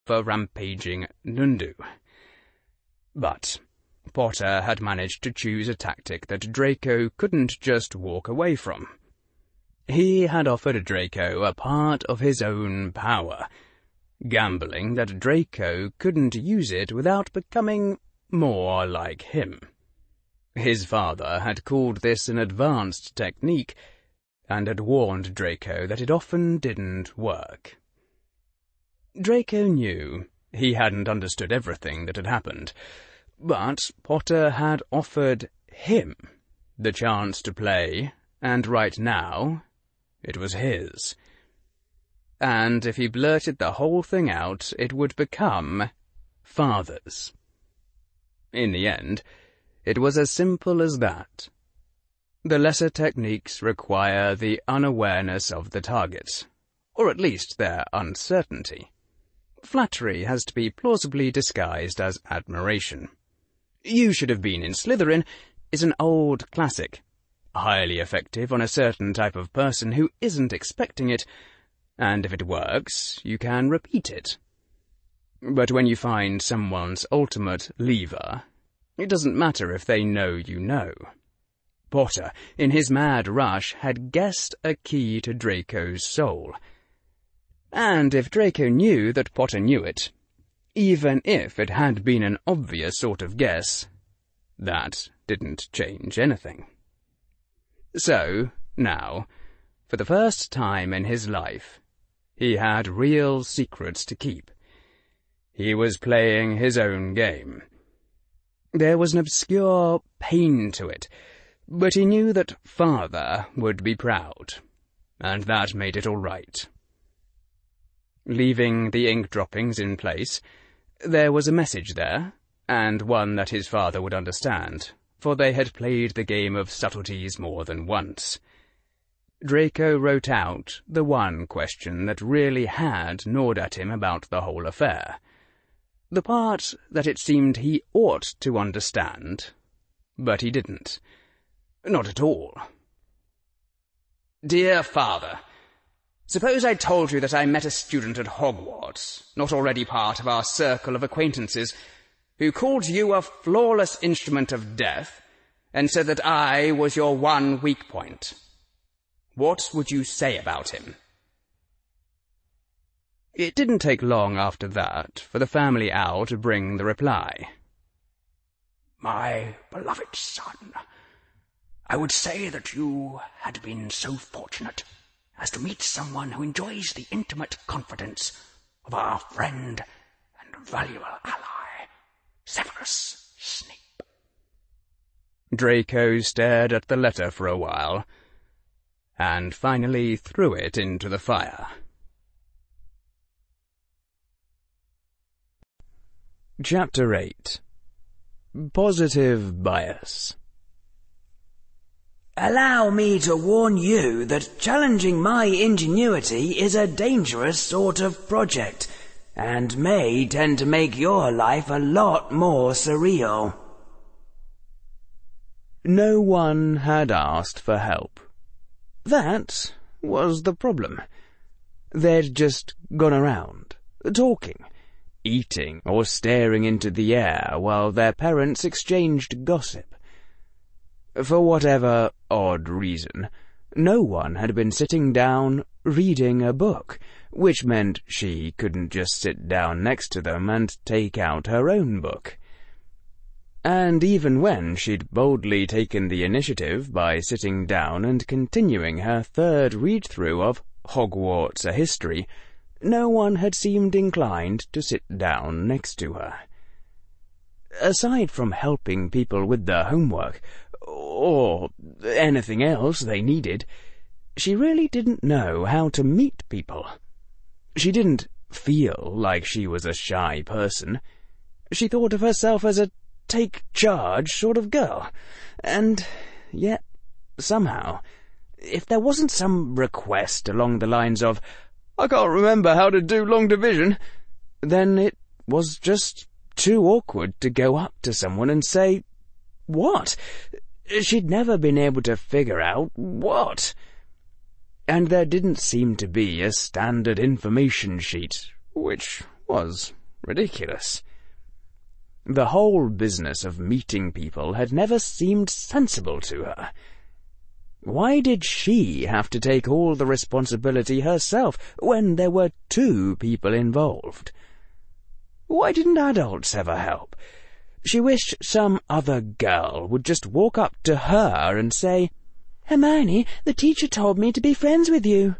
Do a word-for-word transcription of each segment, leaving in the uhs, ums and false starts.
for rampaging Nundu. But Potter had managed to choose a tactic that Draco couldn't just walk away from. He had offered Draco a part of his own power, gambling that Draco couldn't use it without becoming more like him. His father had called this an advanced technique, and had warned Draco that it often didn't work. Draco knew he hadn't understood everything that had happened, but Potter had offered him the chance to play, and right now it was his. And if he blurted the whole thing out, it would become father's. In the end, it was as simple as that. The lesser techniques require the unawareness of the target, or at least their uncertainty. Flattery has to be plausibly disguised as admiration. "You should have been in Slytherin" is an old classic, highly effective on a certain type of person who isn't expecting it, and if it works, you can repeat it. But when you find someone's ultimate lever, it doesn't matter if they know you know. Potter, in his mad rush, had guessed a key to Draco's soul. And if Draco knew that Potter knew it, even if it had been an obvious sort of guess, that didn't change anything. So, now, for the first time in his life, he had real secrets to keep. He was playing his own game. There was an obscure pain to it, but he knew that Father would be proud, and that made it all right. Leaving the ink droppings in place, there was a message there, and one that his father would understand, for they had played the game of subtleties more than once. Draco wrote out the one question that really had gnawed at him about the whole affair, the part that it seemed he ought to understand, but he didn't. Not at all. "Dear Father, suppose I told you that I met a student at Hogwarts, not already part of our circle of acquaintances, who called you a flawless instrument of death, and said that I was your one weak point. What would you say about him?" It didn't take long after that for the family owl to bring the reply. "My beloved son, I would say that you had been so fortunate as to meet someone who enjoys the intimate confidence of our friend and valuable ally, Severus Snape." Draco stared at the letter for a while, and finally threw it into the fire. Chapter eight. Positive Bias. "Allow me to warn you that challenging my ingenuity is a dangerous sort of project, and may tend to make your life a lot more surreal." No one had asked for help. That was the problem. They'd just gone around, talking, eating or staring into the air while their parents exchanged gossip. For whatever odd reason, no one had been sitting down reading a book, which meant she couldn't just sit down next to them and take out her own book. And even when she'd boldly taken the initiative by sitting down and continuing her third read-through of Hogwarts: A History, no one had seemed inclined to sit down next to her. Aside from helping people with their homework, or anything else they needed, she really didn't know how to meet people. She didn't feel like she was a shy person. She thought of herself as a take-charge sort of girl, and yet, somehow, if there wasn't some request along the lines of, "I can't remember how to do long division," then it was just too awkward to go up to someone and say, "What?" She'd never been able to figure out what. And there didn't seem to be a standard information sheet, which was ridiculous. The whole business of meeting people had never seemed sensible to her. Why did she have to take all the responsibility herself when there were two people involved? Why didn't adults ever help? She wished some other girl would just walk up to her and say, "Hermione, the teacher told me to be friends with you."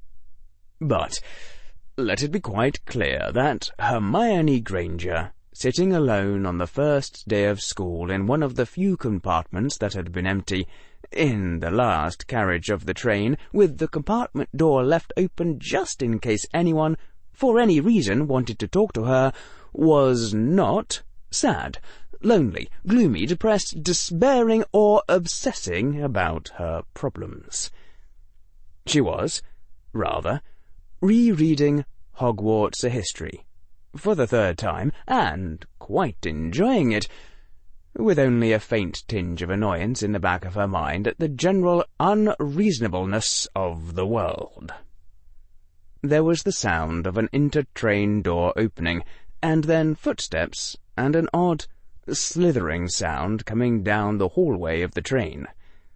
But let it be quite clear that Hermione Granger, sitting alone on the first day of school in one of the few compartments that had been empty, in the last carriage of the train, with the compartment door left open just in case anyone, for any reason, wanted to talk to her, was not sad, lonely, gloomy, depressed, despairing, or obsessing about her problems. She was, rather, rereading Hogwarts A History, for the third time, and quite enjoying it, with only a faint tinge of annoyance in the back of her mind at the general unreasonableness of the world. There was the sound of an inter-train door opening, and then footsteps and an odd, slithering sound coming down the hallway of the train.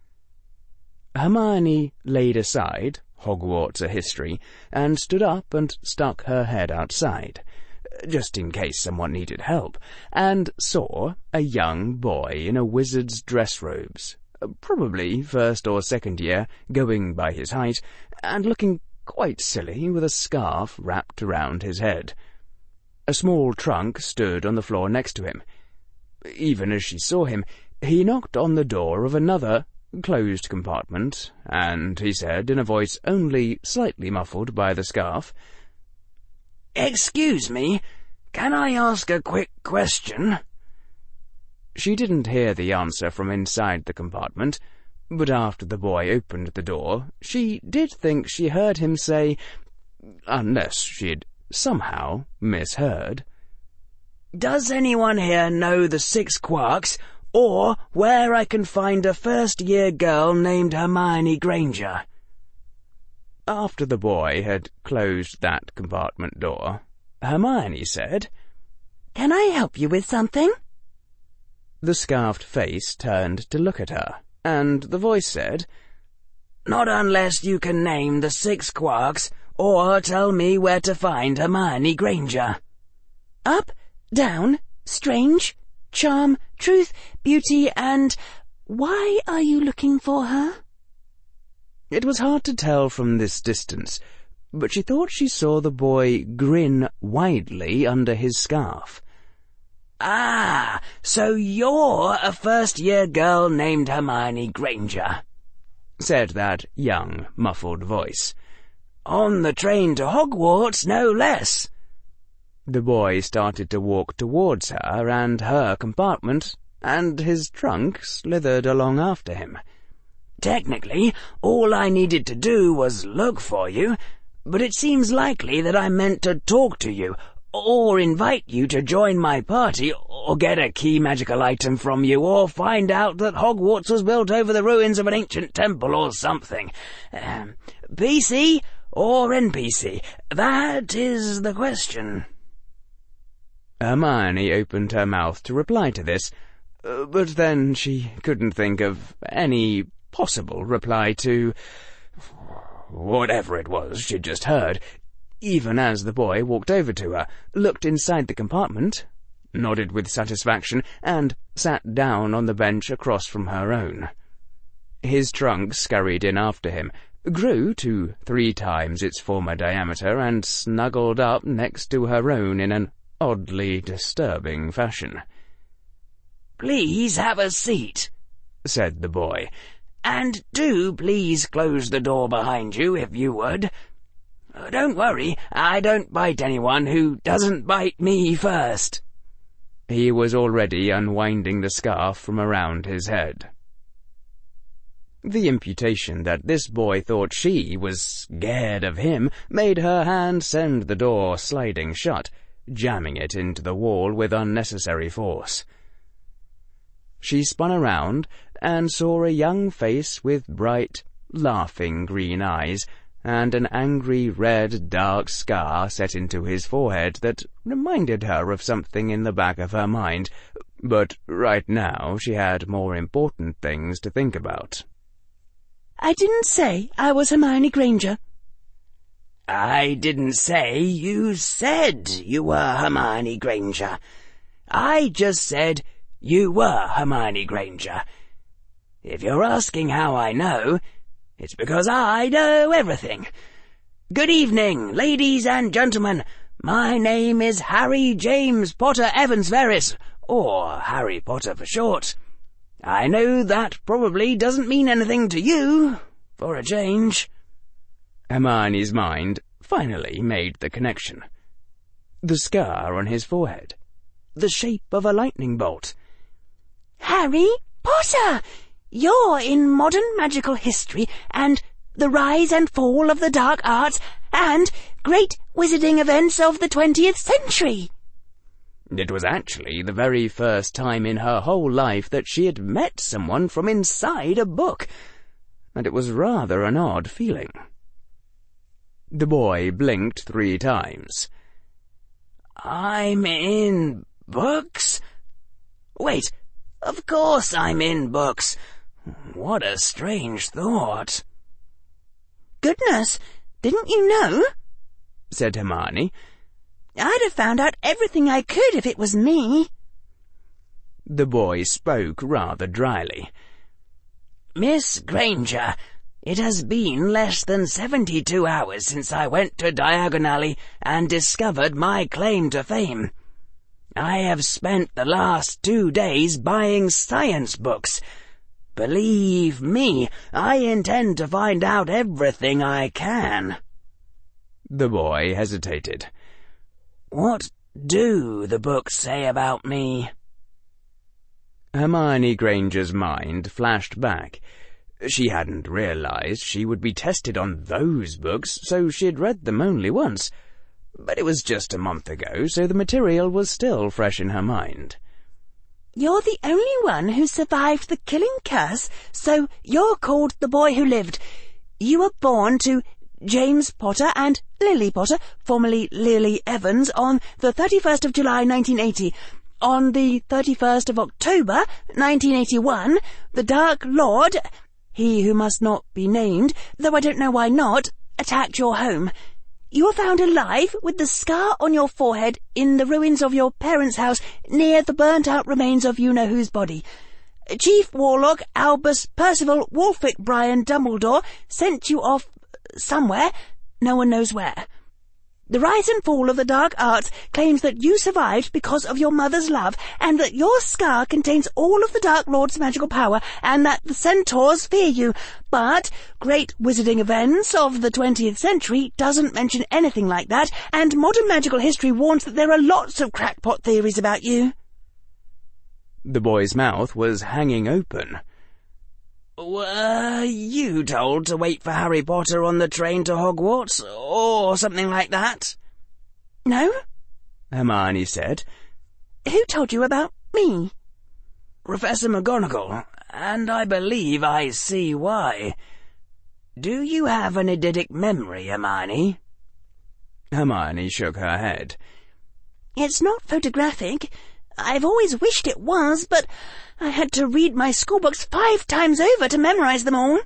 Hermione laid aside Hogwarts A History and stood up and stuck her head outside, just in case someone needed help, and saw a young boy in a wizard's dress robes, probably first or second year, going by his height, and looking quite silly with a scarf wrapped around his head. A small trunk stood on the floor next to him. Even as she saw him, he knocked on the door of another, closed compartment, and he said, in a voice only slightly muffled by the scarf, "Excuse me, can I ask a quick question?" She didn't hear the answer from inside the compartment, but after the boy opened the door, she did think she heard him say, unless she'd somehow misheard, "Does anyone here know the Six Quarks, or where I can find a first-year girl named Hermione Granger?" After the boy had closed that compartment door, Hermione said, "Can I help you with something?" The scarfed face turned to look at her, and the voice said, "Not unless you can name the Six Quarks, or tell me where to find Hermione Granger." "Up, down, strange, charm, truth, beauty, and... why are you looking for her?" It was hard to tell from this distance, but she thought she saw the boy grin widely under his scarf. "Ah, so you're a first-year girl named Hermione Granger," said that young, muffled voice. "On the train to Hogwarts, no less." The boy started to walk towards her and her compartment, and his trunk slithered along after him. "Technically, all I needed to do was look for you, but it seems likely that I meant to talk to you, or invite you to join my party, or get a key magical item from you, or find out that Hogwarts was built over the ruins of an ancient temple or something. Um, P C or N P C? That is the question." Hermione opened her mouth to reply to this, but then she couldn't think of any possible reply to whatever it was she'd just heard, even as the boy walked over to her, looked inside the compartment, nodded with satisfaction, and sat down on the bench across from her own. His trunk scurried in after him, grew to three times its former diameter, and snuggled up next to her own in an oddly disturbing fashion. "Please have a seat," said the boy, "and do please close the door behind you, if you would. Don't worry, I don't bite anyone who doesn't bite me first." He was already unwinding the scarf from around his head. The imputation that this boy thought she was scared of him made her hand send the door sliding shut, jamming it into the wall with unnecessary force. She spun around and saw a young face with bright, laughing green eyes, and an angry red dark scar set into his forehead that reminded her of something in the back of her mind, but right now she had more important things to think about. I didn't say I was Hermione Granger. I didn't say you said you were Hermione Granger. I just said you were Hermione Granger. If you're asking how I know, it's because I know everything. Good evening, ladies and gentlemen. My name is Harry James Potter Evans Verris, or Harry Potter for short. I know that probably doesn't mean anything to you, for a change. Hermione's mind finally made the connection. The scar on his forehead. The shape of a lightning bolt. Harry Potter! You're in modern magical history, and the rise and fall of the dark arts, and great wizarding events of the twentieth century. It was actually the very first time in her whole life that she had met someone from inside a book, and it was rather an odd feeling. The boy blinked three times. I'm in books? Wait, of course I'm in books. What a strange thought. Goodness, didn't you know? Said Hermione. I'd have found out everything I could if it was me. The boy spoke rather dryly. Miss Granger, it has been less than seventy-two hours since I went to Diagon Alley and discovered my claim to fame. I have spent the last two days buying science books. Believe me, I intend to find out everything I can. The boy hesitated. What do the books say about me? Hermione Granger's mind flashed back. She hadn't realized she would be tested on those books, so she'd read them only once. But it was just a month ago, so the material was still fresh in her mind. You're the only one who survived the killing curse, so you're called the boy who lived. You were born to James Potter and Lily Potter, formerly Lily Evans, on the thirty-first of July nineteen eighty. On the thirty-first of October nineteen eighty-one, the Dark Lord, he who must not be named, though I don't know why not, attacked your home. You were found alive with the scar on your forehead in the ruins of your parents' house near the burnt-out remains of you-know-whose body. Chief Warlock Albus Percival Wulfric Brian Dumbledore sent you off somewhere, no one knows where. The rise and fall of the dark arts claims that you survived because of your mother's love, and that your scar contains all of the Dark Lord's magical power, and that the centaurs fear you. But great wizarding events of the twentieth century doesn't mention anything like that, and modern magical history warns that there are lots of crackpot theories about you. The boy's mouth was hanging open. Were you told to wait for Harry Potter on the train to Hogwarts, or something like that? No, Hermione said. Who told you about me? Professor McGonagall, and I believe I see why. Do you have an eidetic memory, Hermione? Hermione shook her head. It's not photographic. I've always wished it was, but I had to read my schoolbooks five times over to memorize them all.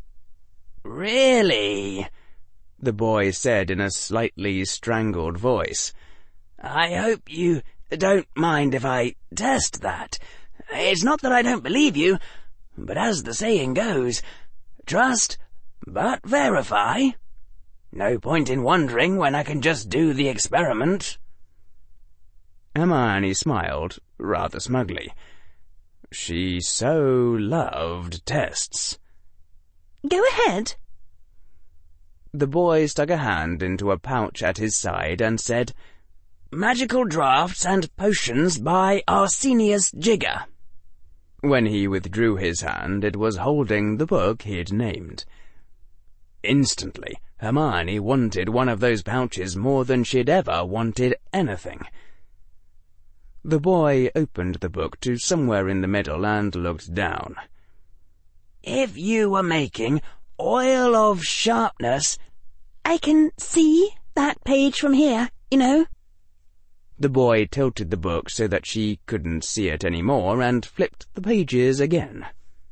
Really? The boy said in a slightly strangled voice. I hope you don't mind if I test that. It's not that I don't believe you, but as the saying goes, trust but verify. No point in wondering when I can just do the experiment. Hermione smiled, rather smugly. She so loved tests. Go ahead. The boy stuck a hand into a pouch at his side and said, Magical Drafts and Potions by Arsenius Jigger. When he withdrew his hand, it was holding the book he'd named. Instantly, Hermione wanted one of those pouches more than she'd ever wanted anything. The boy opened the book to somewhere in the middle and looked down. If you were making oil of sharpness, I can see that page from here, you know. The boy tilted the book so that she couldn't see it any more and flipped the pages again.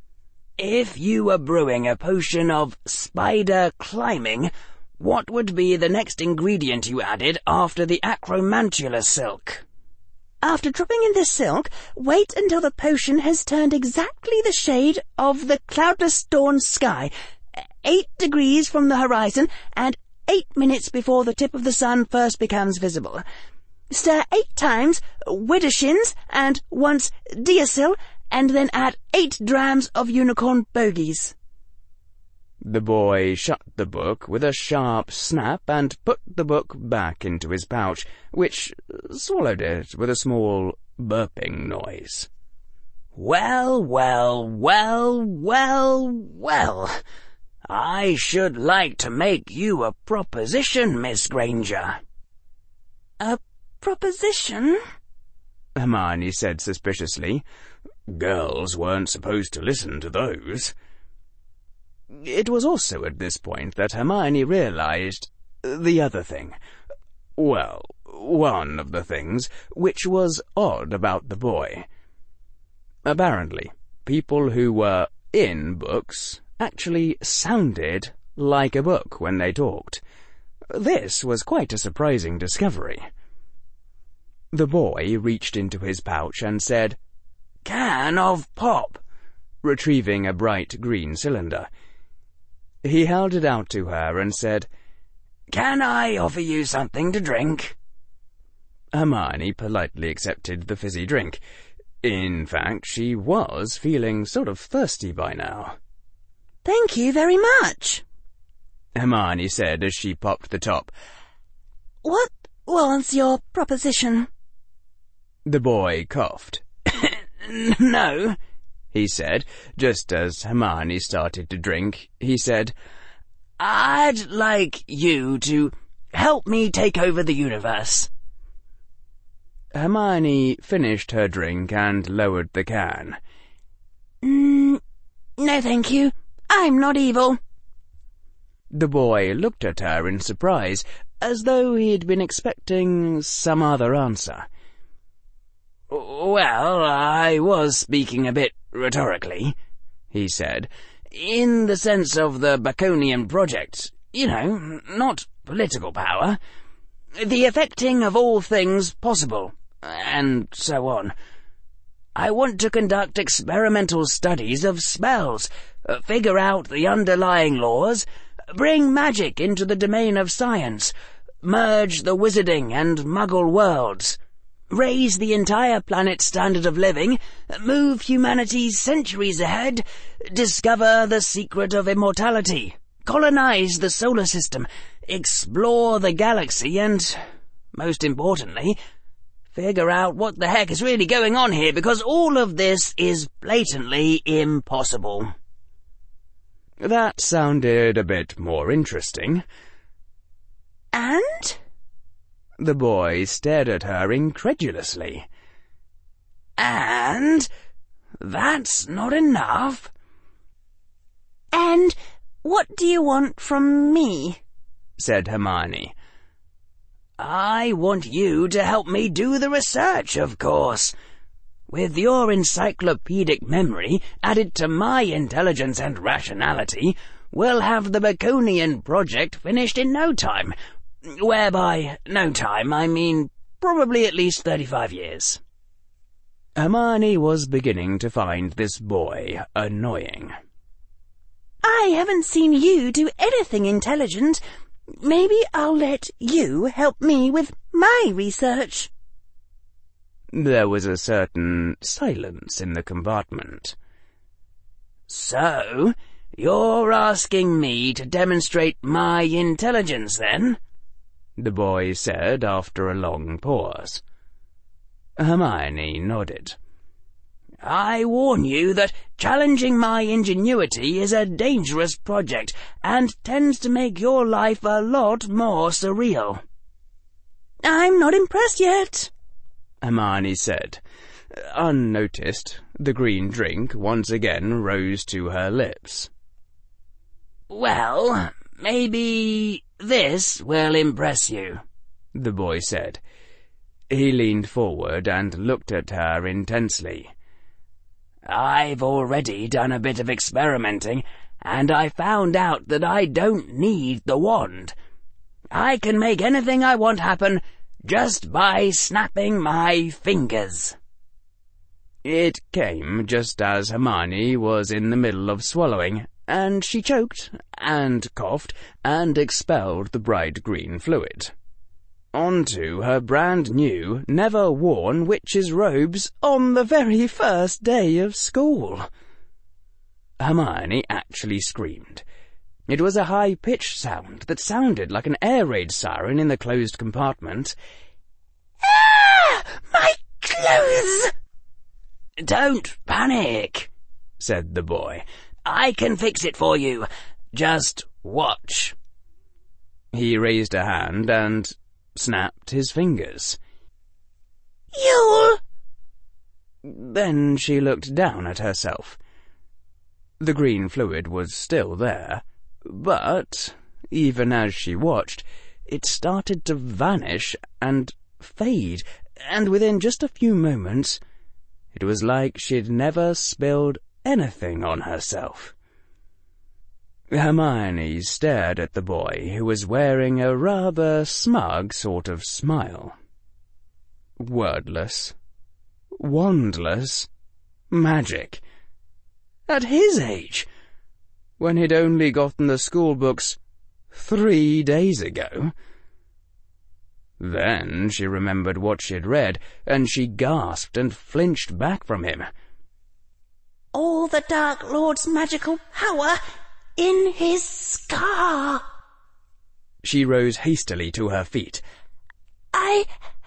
If you were brewing a potion of spider climbing, what would be the next ingredient you added after the acromantula silk? After dropping in the silk, wait until the potion has turned exactly the shade of the cloudless dawn sky, eight degrees from the horizon, and eight minutes before the tip of the sun first becomes visible. Stir eight times widdershins and once deosil, and then add eight drams of unicorn bogies. The boy shut the book with a sharp snap and put the book back into his pouch, which swallowed it with a small burping noise. Well, well, well, well, well. I should like to make you a proposition, Miss Granger. A proposition? Hermione said suspiciously. Girls weren't supposed to listen to those. It was also at this point that Hermione realized the other thing. Well, one of the things which was odd about the boy. Apparently, people who were in books actually sounded like a book when they talked. This was quite a surprising discovery. The boy reached into his pouch and said, "Can of pop," retrieving a bright green cylinder. He held it out to her and said, "Can I offer you something to drink?" Hermione politely accepted the fizzy drink. In fact, she was feeling sort of thirsty by now. "Thank you very much," Hermione said as she popped the top. "What was your proposition?" The boy coughed. "No," he said, just as Hermione started to drink. He said, "I'd like you to help me take over the universe." Hermione finished her drink and lowered the can. Mm, no, thank you. I'm not evil." The boy looked at her in surprise, as though he'd been expecting some other answer. "Well, I was speaking a bit rhetorically," he said, "in the sense of the Baconian project, you know, not political power. The effecting of all things possible, and so on. I want to conduct experimental studies of spells, uh, figure out the underlying laws, bring magic into the domain of science, merge the wizarding and muggle worlds, raise the entire planet's standard of living, move humanity centuries ahead, discover the secret of immortality, colonize the solar system, explore the galaxy, and, most importantly, figure out what the heck is really going on here, because all of this is blatantly impossible." That sounded a bit more interesting. "And?" The boy stared at her incredulously. "And that's not enough." "And what do you want from me?" said Hermione. "I want you to help me do the research, of course. With your encyclopedic memory added to my intelligence and rationality, we'll have the Baconian project finished in no time. Whereby no time, I mean probably at least thirty-five years. Hermione was beginning to find this boy annoying. "I haven't seen you do anything intelligent. Maybe I'll let you help me with my research." There was a certain silence in the compartment. "So, you're asking me to demonstrate my intelligence, then?" the boy said after a long pause. Hermione nodded. "I warn you that challenging my ingenuity is a dangerous project and tends to make your life a lot more surreal." "I'm not impressed yet," Hermione said. Unnoticed, the green drink once again rose to her lips. "Well, Maybe this will impress you, the boy said. He leaned forward and looked at her intensely. I've already done a bit of experimenting, and I found out that I don't need the wand. I can make anything I want happen just by snapping my fingers. It came just as Hermione was in the middle of swallowing, and she choked, and coughed, and expelled the bright green fluid onto her brand-new, never-worn witch's robes on the very first day of school. Hermione actually screamed. It was a high-pitched sound that sounded like an air raid siren in the closed compartment. Ah! My clothes! Don't panic, said the boy. I can fix it for you. Just watch. He raised a hand and snapped his fingers. You'll... Then she looked down at herself. The green fluid was still there, but, even as she watched, it started to vanish and fade, and within just a few moments, it was like she'd never spilled anything on herself. Hermione stared at the boy, who was wearing a rather smug sort of smile. Wordless, wandless magic. At his age, when he'd only gotten the school books three days ago. Then she remembered what she'd read, and she gasped and flinched back from him. All the Dark Lord's magical power in his scar. She rose hastily to her feet. I...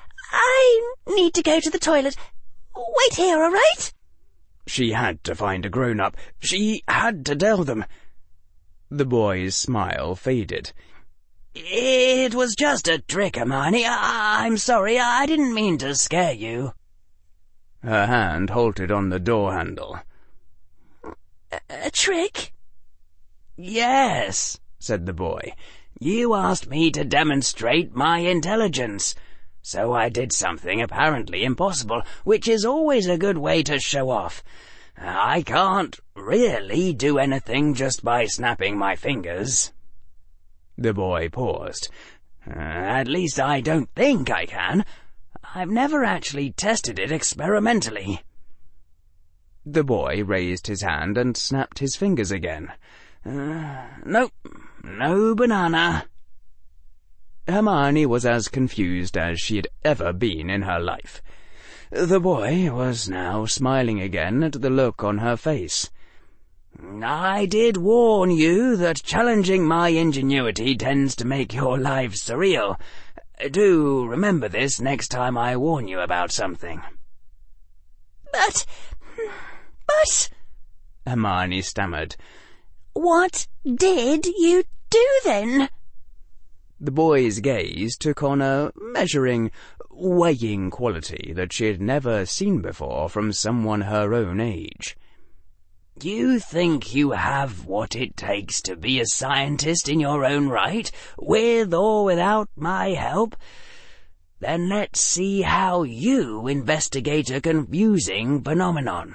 I need to go to the toilet. Wait here, all right? She had to find a grown-up. She had to tell them. The boy's smile faded. It was just a trick, Hermione. I I'm sorry, I didn't mean to scare you. Her hand halted on the door handle. A, a trick? Yes, said the boy. You asked me to demonstrate my intelligence, so I did something apparently impossible, which is always a good way to show off. I can't really do anything just by snapping my fingers. The boy paused. Uh, at least I don't think I can. I've never actually tested it experimentally. The boy raised his hand and snapped his fingers again. Uh, nope, no banana. Hermione was as confused as she had ever been in her life. The boy was now smiling again at the look on her face. I did warn you that challenging my ingenuity tends to make your life surreal. Do remember this next time I warn you about something. But... but... Hermione stammered. What did you do then? The boy's gaze took on a measuring, weighing quality that she had never seen before from someone her own age. You think you have what it takes to be a scientist in your own right, with or without my help? Then let's see how you investigate a confusing phenomenon.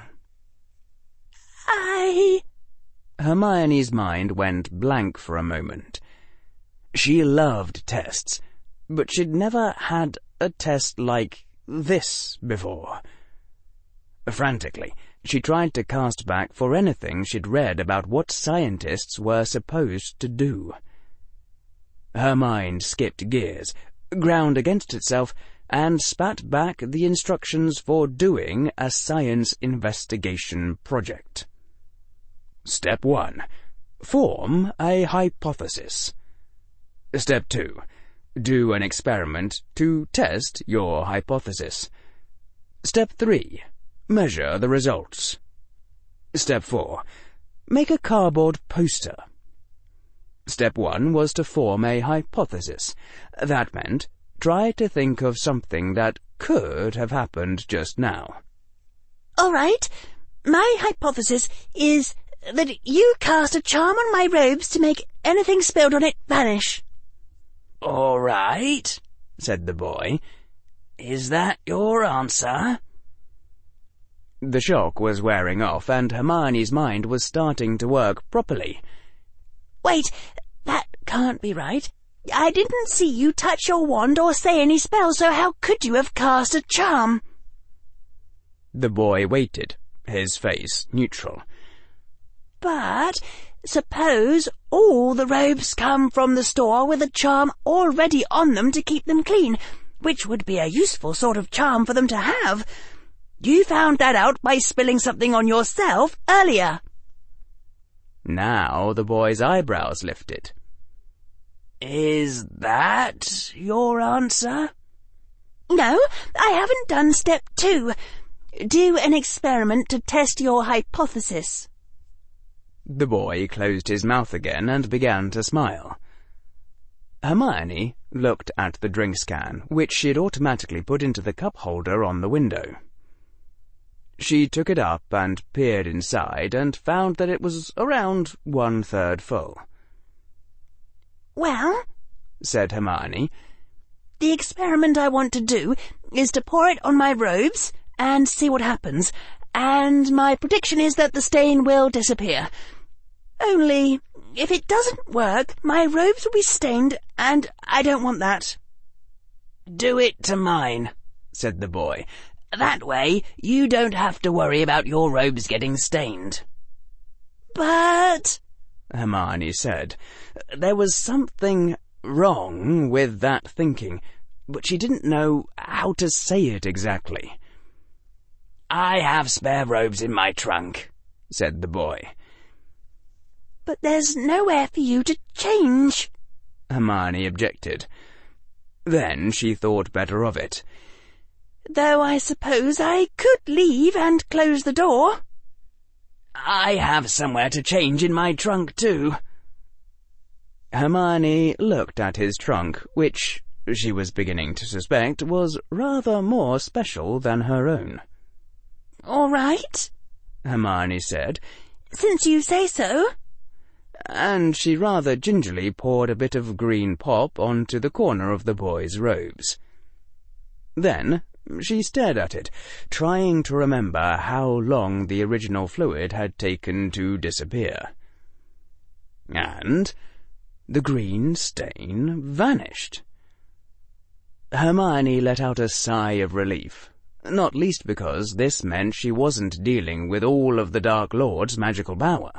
I... Hermione's mind went blank for a moment. She loved tests, but she'd never had a test like this before. Frantically, she tried to cast back for anything she'd read about what scientists were supposed to do. Her mind skipped gears, ground against itself, and spat back the instructions for doing a science investigation project. Step one. Form a hypothesis. Step two. Do an experiment to test your hypothesis. Step three. Measure the results. Step four. Make a cardboard poster. Step one was to form a hypothesis. That meant try to think of something that could have happened just now. All right. My hypothesis is that you cast a charm on my robes to make anything spilled on it vanish. All right, said the boy. Is that your answer? The shock was wearing off, and Hermione's mind was starting to work properly. Wait, that can't be right. I didn't see you touch your wand or say any spell, so how could you have cast a charm? The boy waited, his face neutral. But suppose all the robes come from the store with a charm already on them to keep them clean, which would be a useful sort of charm for them to have. You found that out by spilling something on yourself earlier. Now the boy's eyebrows lifted. Is that your answer? No, I haven't done step two. Do an experiment to test your hypothesis. The boy closed his mouth again and began to smile. Hermione looked at the drinks can, which she had automatically put into the cup holder on the window. She took it up and peered inside and found that it was around one-third full. Well, said Hermione, the experiment I want to do is to pour it on my robes and see what happens, and my prediction is that the stain will disappear. Only, if it doesn't work, my robes will be stained, and I don't want that. Do it to mine, said the boy. That way, you don't have to worry about your robes getting stained. But, Hermione said, there was something wrong with that thinking, but she didn't know how to say it exactly. I have spare robes in my trunk, said the boy. But there's nowhere for you to change, Hermione objected. Then she thought better of it. Though I suppose I could leave and close the door. I have somewhere to change in my trunk too. Hermione looked at his trunk, which she was beginning to suspect was rather more special than her own. All right, Hermione said, since you say so. And she rather gingerly poured a bit of green pop onto the corner of the boy's robes. Then she stared at it, trying to remember how long the original fluid had taken to disappear. And the green stain vanished. Hermione let out a sigh of relief, not least because this meant she wasn't dealing with all of the Dark Lord's magical power.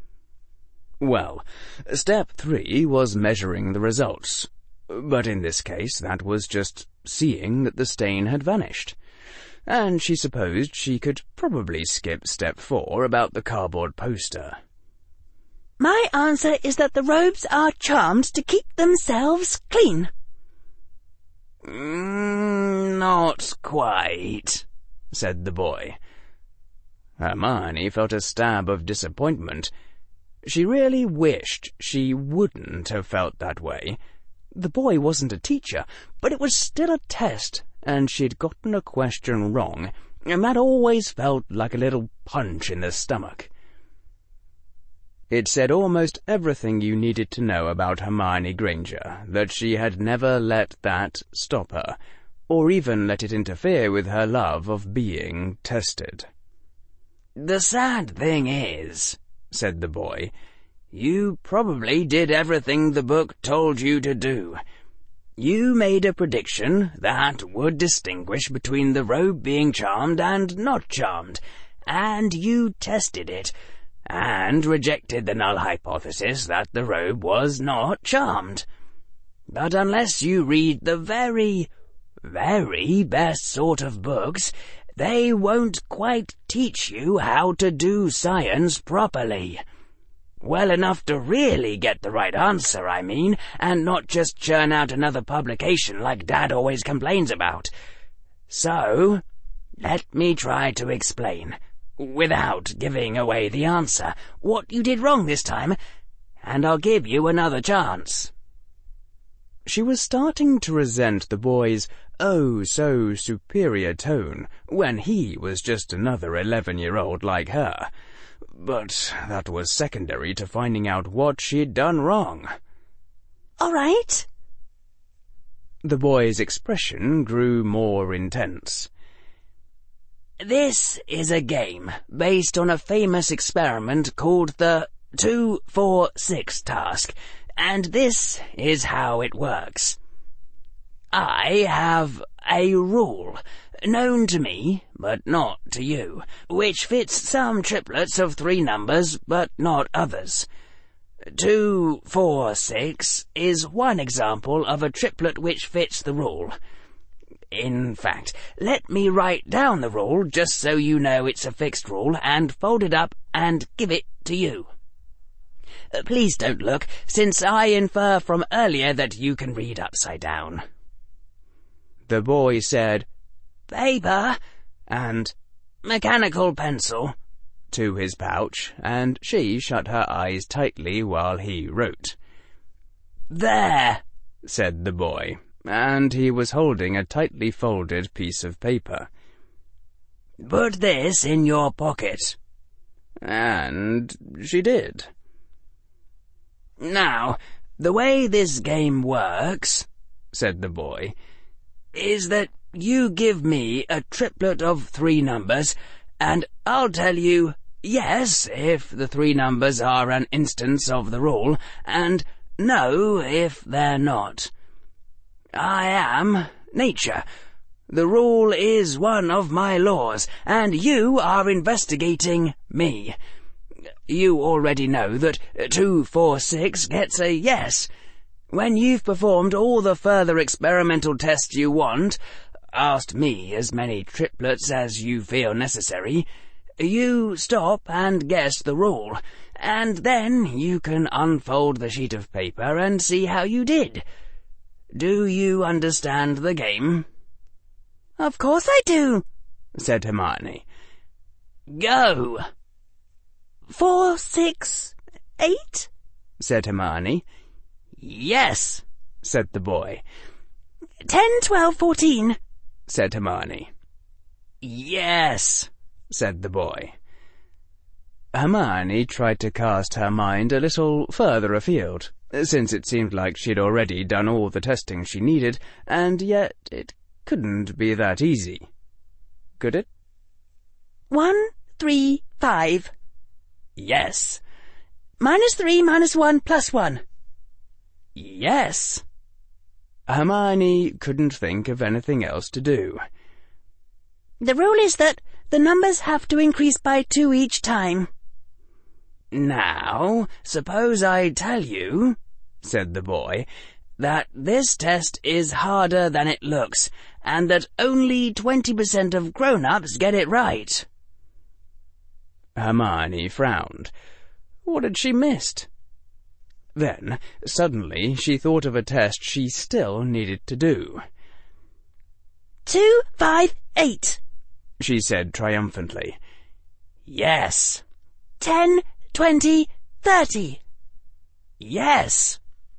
Well, step three was measuring the results, but in this case that was just seeing that the stain had vanished, and she supposed she could probably skip step four about the cardboard poster. My answer is that the robes are charmed to keep themselves clean. Mm, not quite, said the boy. Hermione felt a stab of disappointment. She really wished she wouldn't have felt that way. The boy wasn't a teacher, but it was still a test, and she'd gotten a question wrong, and that always felt like a little punch in the stomach. It said almost everything you needed to know about Hermione Granger, that she had never let that stop her, or even let it interfere with her love of being tested. The sad thing is, said the boy, you probably did everything the book told you to do. You made a prediction that would distinguish between the robe being charmed and not charmed, and you tested it, and rejected the null hypothesis that the robe was not charmed. But unless you read the very, very best sort of books, they won't quite teach you how to do science properly. Well enough to really get the right answer, I mean, and not just churn out another publication like Dad always complains about. So, let me try to explain, without giving away the answer, what you did wrong this time, and I'll give you another chance. She was starting to resent the boy's oh-so-superior tone when he was just another eleven-year-old like her, but that was secondary to finding out what she'd done wrong. All right. The boy's expression grew more intense. This is a game based on a famous experiment called the two four six task, and this is how it works. I have a rule, known to me, but not to you, which fits some triplets of three numbers, but not others. Two, four, six is one example of a triplet which fits the rule. In fact, let me write down the rule just so you know it's a fixed rule, and fold it up and give it to you. Uh, please don't look, since I infer from earlier that you can read upside down. The boy said, "Paper," and "mechanical pencil," to his pouch, and she shut her eyes tightly while he wrote. "There," said the boy, and he was holding a tightly folded piece of paper. "Put this in your pocket." And she did. "Now, the way this game works," said the boy, "is that you give me a triplet of three numbers, and I'll tell you yes if the three numbers are an instance of the rule, and no if they're not. I am nature. The rule is one of my laws, and you are investigating me. You already know that two four six gets a yes. When you've performed all the further experimental tests you want, asked me as many triplets as you feel necessary, you stop and guess the rule, and then you can unfold the sheet of paper and see how you did. Do you understand the game?" Of course I do, said Hermione. "Go." Four, six, eight, said Hermione. "Yes," said the boy. Ten, twelve, fourteen, said Hermione. "Yes," said the boy. Hermione tried to cast her mind a little further afield, since it seemed like she'd already done all the testing she needed, and yet it couldn't be that easy. Could it? One, three, five. "Yes." Minus three, minus one, plus one. "Yes." Hermione couldn't think of anything else to do. The rule is that the numbers have to increase by two each time. "Now, suppose I tell you," said the boy, "that this test is harder than it looks, and that only twenty percent of grown-ups get it right." Hermione frowned. What had she missed? Then, suddenly, she thought of a test she still needed to do. Two, five, eight, she said triumphantly. "Yes." Ten, twenty, thirty. "Yes."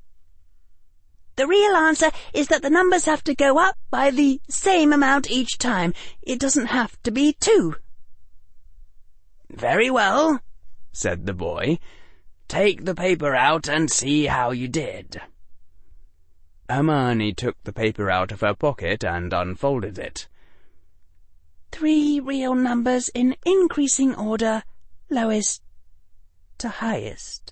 The real answer is that the numbers have to go up by the same amount each time. It doesn't have to be two. "Very well," said the boy. "Take the paper out and see how you did." Hermione took the paper out of her pocket and unfolded it. Three real numbers in increasing order, lowest to highest.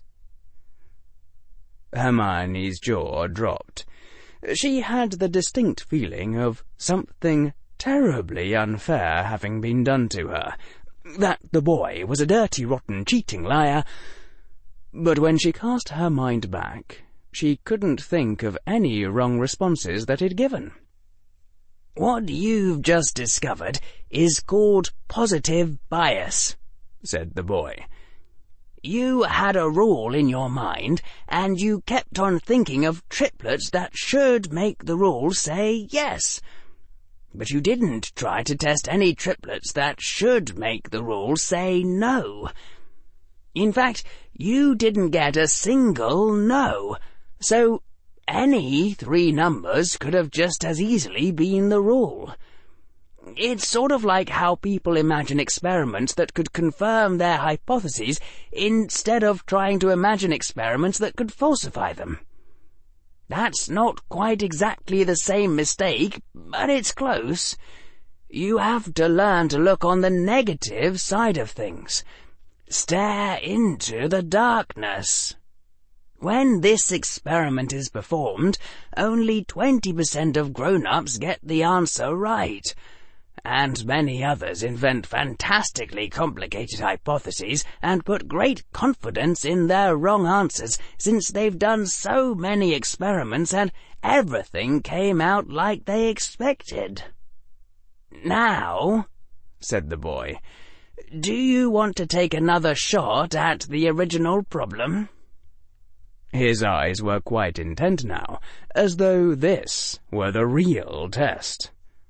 Hermione's jaw dropped. She had the distinct feeling of something terribly unfair having been done to her, that the boy was a dirty, rotten, cheating liar. But when she cast her mind back, she couldn't think of any wrong responses that he'd given. "What you've just discovered is called positive bias," said the boy. "You had a rule in your mind, and you kept on thinking of triplets that should make the rule say yes. But you didn't try to test any triplets that should make the rule say no. In fact, you didn't get a single no, so any three numbers could have just as easily been the rule. It's sort of like how people imagine experiments that could confirm their hypotheses instead of trying to imagine experiments that could falsify them. That's not quite exactly the same mistake, but it's close. You have to learn to look on the negative side of things. Stare into the darkness. When this experiment is performed, only twenty percent of grown-ups get the answer right, and many others invent fantastically complicated hypotheses and put great confidence in their wrong answers, since they've done so many experiments and everything came out like they expected. "Now," said the boy, "do you want to take another shot at the original problem?" His eyes were quite intent now, as though this were the real test.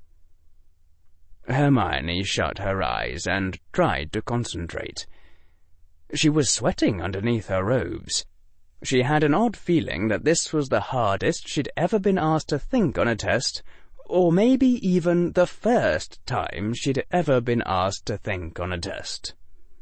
Hermione shut her eyes and tried to concentrate. She was sweating underneath her robes. She had an odd feeling that this was the hardest she'd ever been asked to think on a test, or maybe even the first time she'd ever been asked to think on a test.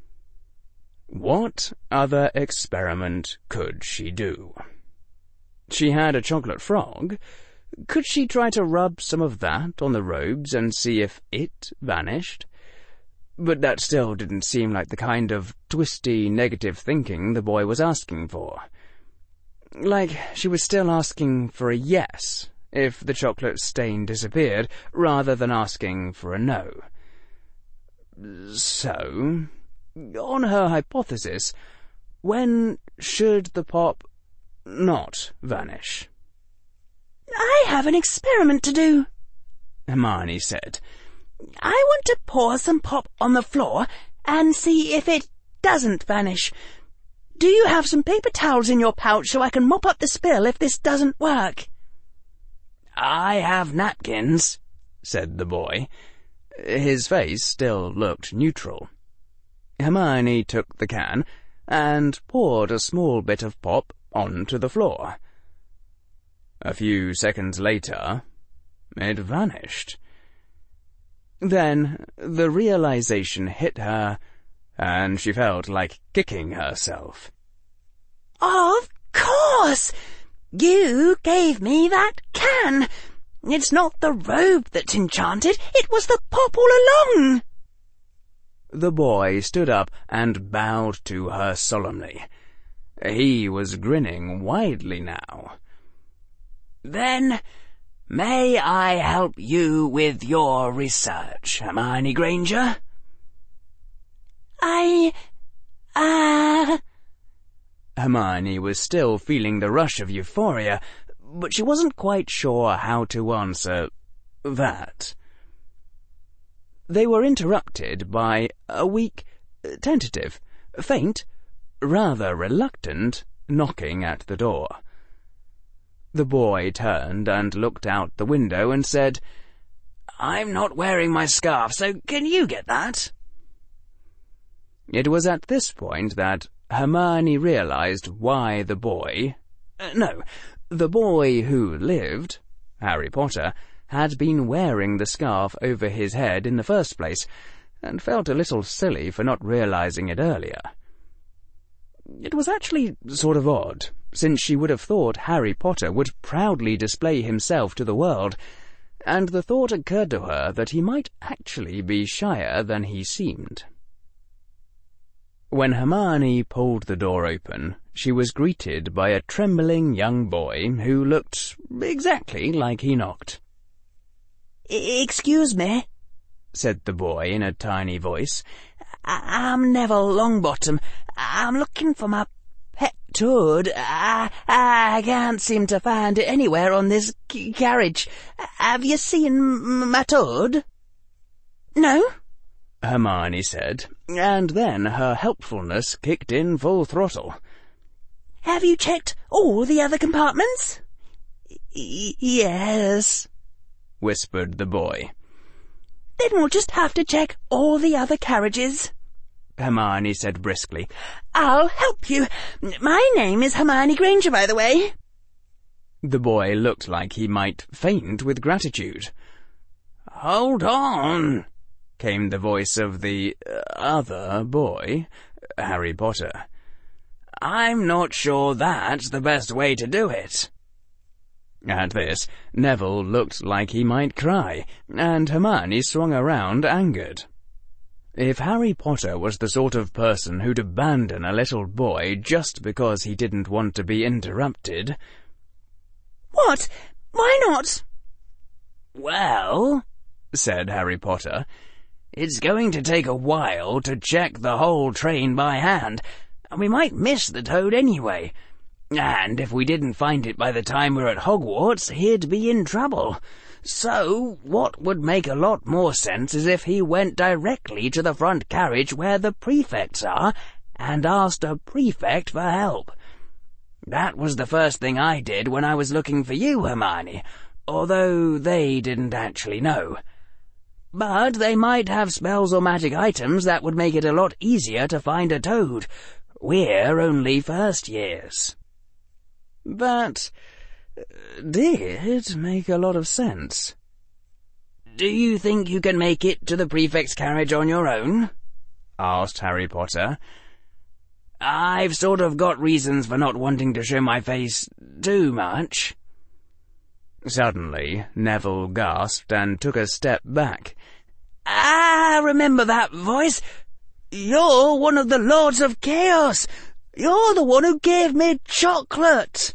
What other experiment could she do? She had a chocolate frog. Could she try to rub some of that on the robes and see if it vanished? But that still didn't seem like the kind of twisty, negative thinking the boy was asking for. Like she was still asking for a yes if the chocolate stain disappeared, rather than asking for a no. So, on her hypothesis, when should the pop not vanish? "I have an experiment to do," Hermione said. "I want to pour some pop on the floor and see if it doesn't vanish. Do you have some paper towels in your pouch so I can mop up the spill if this doesn't work?" "I have napkins," said the boy. His face still looked neutral. Hermione took the can and poured a small bit of pop onto the floor. A few seconds later, it vanished. Then the realization hit her, and she felt like kicking herself. "Of course! You gave me that can! It's not the robe that's enchanted, it was the pop all along!" The boy stood up and bowed to her solemnly. He was grinning widely now. "Then, may I help you with your research, Hermione Granger?" I... ah... Uh... Hermione was still feeling the rush of euphoria, but she wasn't quite sure how to answer that. They were interrupted by a weak, tentative, faint, rather reluctant knocking at the door. The boy turned and looked out the window and said, "I'm not wearing my scarf, so can you get that?" It was at this point that Hermione realized why the boy, uh, no, the boy who lived, Harry Potter, had been wearing the scarf over his head in the first place, and felt a little silly for not realizing it earlier. It was actually sort of odd, since she would have thought Harry Potter would proudly display himself to the world, and the thought occurred to her that he might actually be shyer than he seemed. When Hermione pulled the door open, she was greeted by a trembling young boy who looked exactly like he knocked. "Excuse me," said the boy in a tiny voice. I I'm Neville Longbottom. I'm looking for my pet toad. I, I can't seem to find it anywhere on this c carriage. Have you seen m my toad?" "No," Hermione said, and then her helpfulness kicked in full throttle. "Have you checked all the other compartments?" Y yes, whispered the boy. "Then we'll just have to check all the other carriages," Hermione said briskly. "I'll help you. My name is Hermione Granger, by the way." The boy looked like he might faint with gratitude. "Hold on," came the voice of the other boy, Harry Potter. "I'm not sure that's the best way to do it." At this, Neville looked like he might cry, and Hermione swung around angered. If Harry Potter was the sort of person who'd abandon a little boy just because he didn't want to be interrupted... "What? Why not?" "Well," said Harry Potter, "it's going to take a while to check the whole train by hand, and we might miss the Toad anyway. And if we didn't find it by the time we're at Hogwarts, he'd be in trouble. So, what would make a lot more sense is if he went directly to the front carriage where the prefects are and asked a prefect for help. That was the first thing I did when I was looking for you, Hermione, although they didn't actually know. But they might have spells or magic items that would make it a lot easier to find a Toad. We're only first years." That did make a lot of sense. "Do you think you can make it to the prefect's carriage on your own?" asked Harry Potter. "I've sort of got reasons for not wanting to show my face too much." Suddenly, Neville gasped and took a step back. "Ah, remember that voice! You're one of the Lords of Chaos! You're the one who gave me chocolate!"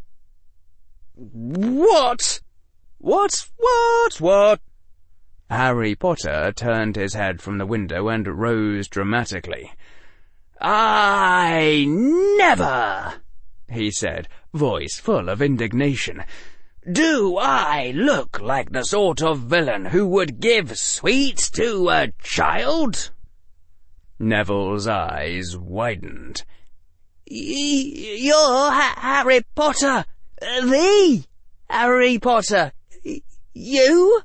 "What? What? What? What?" Harry Potter turned his head from the window and rose dramatically. "I never," he said, voice full of indignation. "Do I look like the sort of villain who would give sweets to a child?" Neville's eyes widened. "You're ha Harry Potter, the Harry Potter. You?"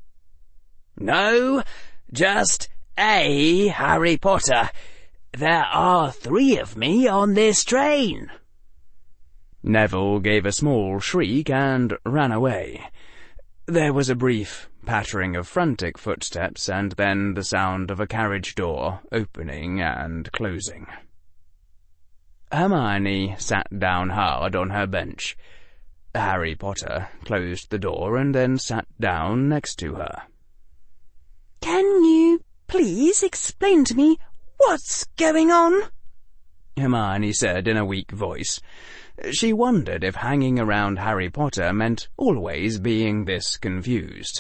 "No, just a Harry Potter. There are three of me on this train." Neville gave a small shriek and ran away. There was a brief pattering of frantic footsteps, and then the sound of a carriage door opening and closing. Hermione sat down hard on her bench. Harry Potter closed the door and then sat down next to her. "Can you please explain to me what's going on?" Hermione said in a weak voice. She wondered if hanging around Harry Potter meant always being this confused.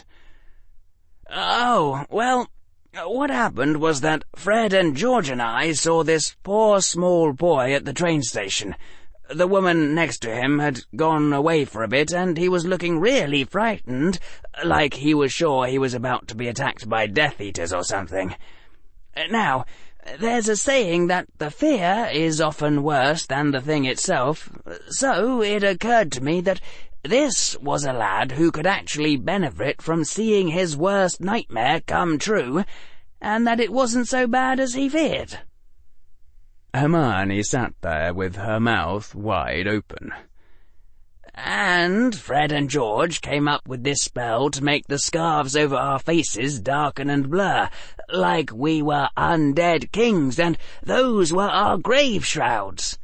"Oh, well, what happened was that Fred and George and I saw this poor small boy at the train station. The woman next to him had gone away for a bit, and he was looking really frightened, like he was sure he was about to be attacked by Death Eaters or something. Now, there's a saying that the fear is often worse than the thing itself, so it occurred to me that this was a lad who could actually benefit from seeing his worst nightmare come true, and that it wasn't so bad as he feared." Hermione sat there with her mouth wide open. "And Fred and George came up with this spell to make the scarves over our faces darken and blur, like we were undead kings, and those were our grave shrouds."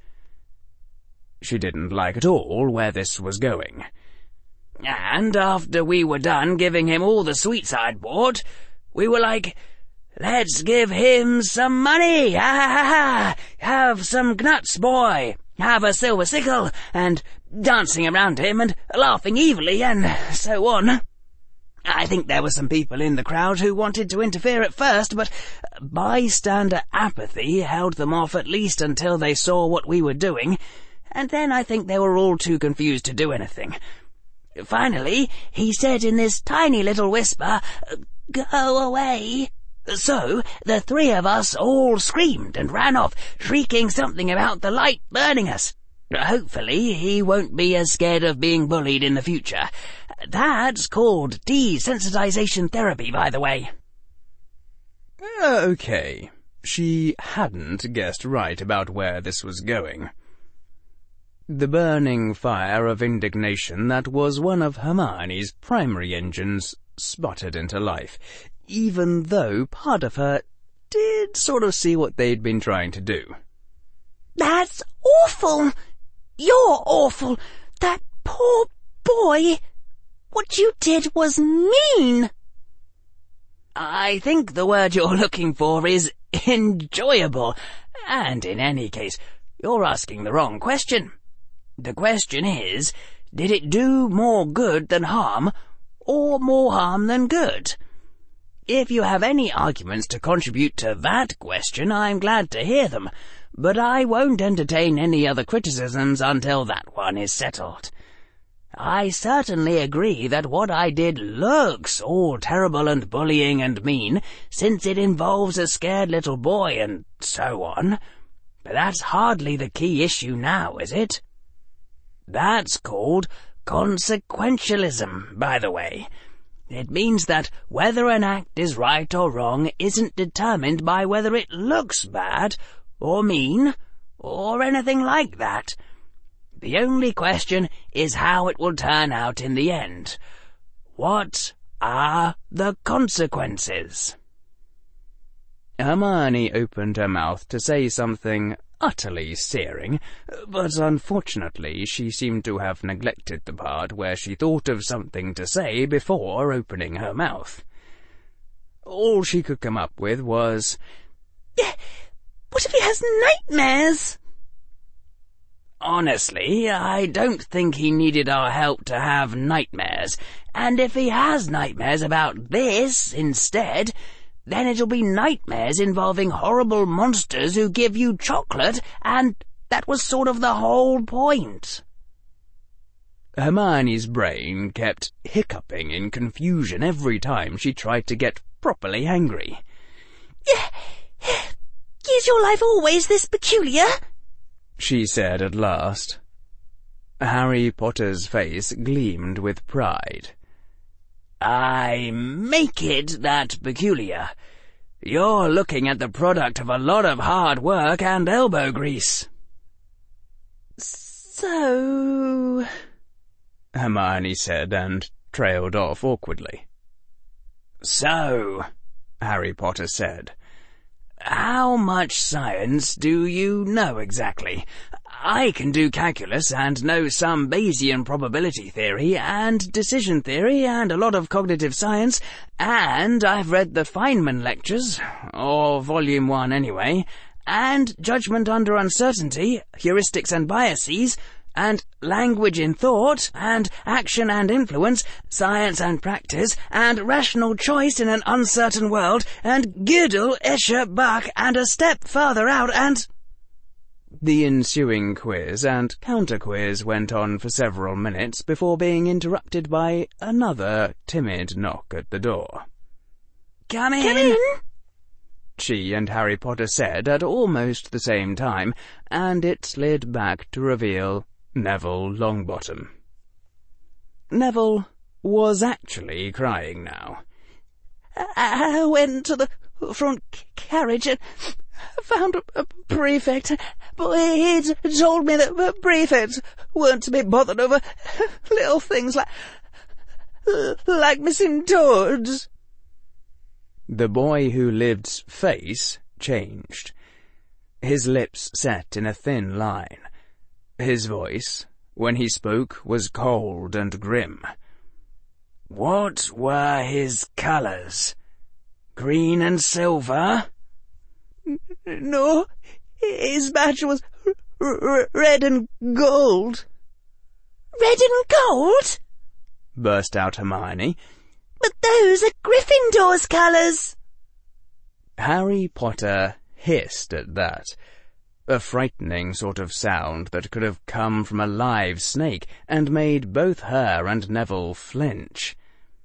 She didn't like at all where this was going. "And after we were done giving him all the sweets I'd bought, we were like, 'Let's give him some money! Ha ha ha ha! Have some nuts, boy! Have a silver sickle!' and dancing around him and laughing evilly and so on. I think there were some people in the crowd who wanted to interfere at first, but bystander apathy held them off at least until they saw what we were doing, and then I think they were all too confused to do anything. Finally, he said in this tiny little whisper, 'Go away.' So the three of us all screamed and ran off, shrieking something about the light burning us. Hopefully he won't be as scared of being bullied in the future. That's called desensitization therapy, by the way." Okay, she hadn't guessed right about where this was going. The burning fire of indignation that was one of Hermione's primary engines sputtered into life, even though part of her did sort of see what they'd been trying to do. That's awful! You're awful! That poor boy! What you did was mean! I think the word you're looking for is enjoyable, and in any case, you're asking the wrong question. The question is, did it do more good than harm, or more harm than good? If you have any arguments to contribute to that question, I'm glad to hear them, but I won't entertain any other criticisms until that one is settled. I certainly agree that what I did looks all terrible and bullying and mean, since it involves a scared little boy and so on. But that's hardly the key issue now, is it? That's called consequentialism, by the way. It means that whether an act is right or wrong isn't determined by whether it looks bad, or mean, or anything like that. The only question is how it will turn out in the end. What are the consequences? Hermione opened her mouth to say something utterly searing, but unfortunately she seemed to have neglected the part where she thought of something to say before opening her mouth. All she could come up with was, "What if he has nightmares?" Honestly, I don't think he needed our help to have nightmares, and if he has nightmares about this instead, then it'll be nightmares involving horrible monsters who give you chocolate, and that was sort of the whole point. Hermione's brain kept hiccuping in confusion every time she tried to get properly angry. "Is your life always this peculiar?" she said at last. Harry Potter's face gleamed with pride. I make it that peculiar. You're looking at the product of a lot of hard work and elbow grease. So... Hermione said and trailed off awkwardly. So, Harry Potter said, how much science do you know exactly? I can do calculus and know some Bayesian probability theory and decision theory and a lot of cognitive science, and I've read the Feynman lectures, or volume one anyway, and Judgment Under Uncertainty, Heuristics and Biases, and Language in Thought, and Action and Influence, Science and Practice, and Rational Choice in an Uncertain World, and Gödel, Escher, Bach, and a step further out, and... The ensuing quiz and counter-quiz went on for several minutes before being interrupted by another timid knock at the door. Come in! Come in! She and Harry Potter said at almost the same time, and it slid back to reveal Neville Longbottom. Neville was actually crying now. I went to the front carriage and found a, a prefect, but he'd told me that prefects weren't to be bothered over little things like, like missing toads. The boy who lived's face changed. His lips set in a thin line. His voice, when he spoke, was cold and grim. What were his colours? Green and silver? No, his badge was r r red and gold. Red and gold? Burst out Hermione. But those are Gryffindor's colours. Harry Potter hissed at that, a frightening sort of sound that could have come from a live snake and made both her and Neville flinch.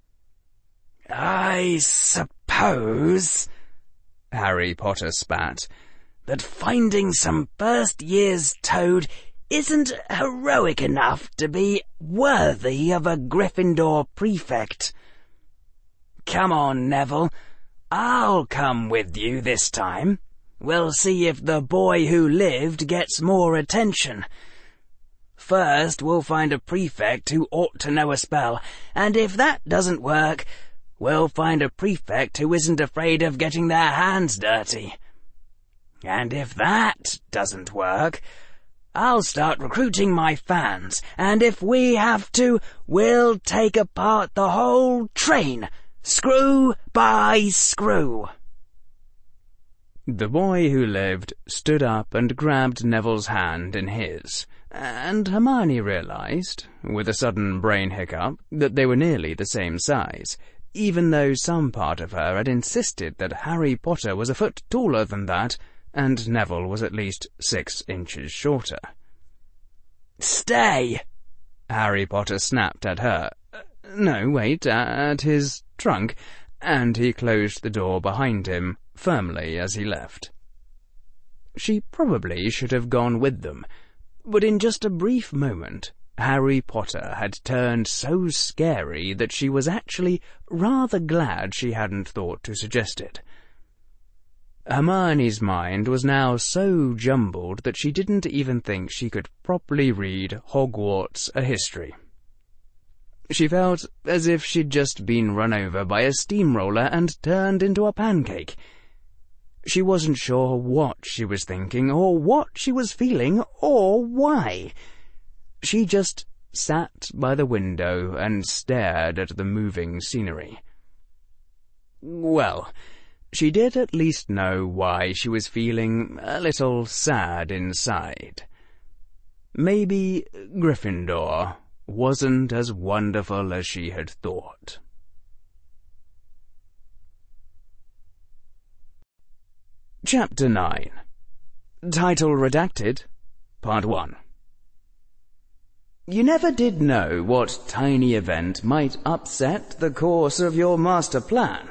I suppose, Harry Potter spat, that finding some first year's toad isn't heroic enough to be worthy of a Gryffindor prefect. Come on, Neville. I'll come with you this time. We'll see if the boy who lived gets more attention. first we'll find a prefect who ought to know a spell, and if that doesn't work, we'll find a prefect who isn't afraid of getting their hands dirty. And if that doesn't work, I'll start recruiting my fans, and if we have to, we'll take apart the whole train, screw by screw." The boy who lived stood up and grabbed Neville's hand in his, and Hermione realized, with a sudden brain hiccup, that they were nearly the same size, even though some part of her had insisted that Harry Potter was a foot taller than that, and Neville was at least six inches shorter. "Stay!" Harry Potter snapped at her. No, wait, at his trunk, and he closed the door behind him firmly as he left. She probably should have gone with them, but in just a brief moment, Harry Potter had turned so scary that she was actually rather glad she hadn't thought to suggest it. Hermione's mind was now so jumbled that she didn't even think she could properly read Hogwarts: A History. She felt as if she'd just been run over by a steamroller and turned into a pancake. She wasn't sure what she was thinking, or what she was feeling, or why. She just sat by the window and stared at the moving scenery. Well, she did at least know why she was feeling a little sad inside. Maybe Gryffindor wasn't as wonderful as she had thought. Chapter nine. Title redacted, Part one. You never did know what tiny event might upset the course of your master plan.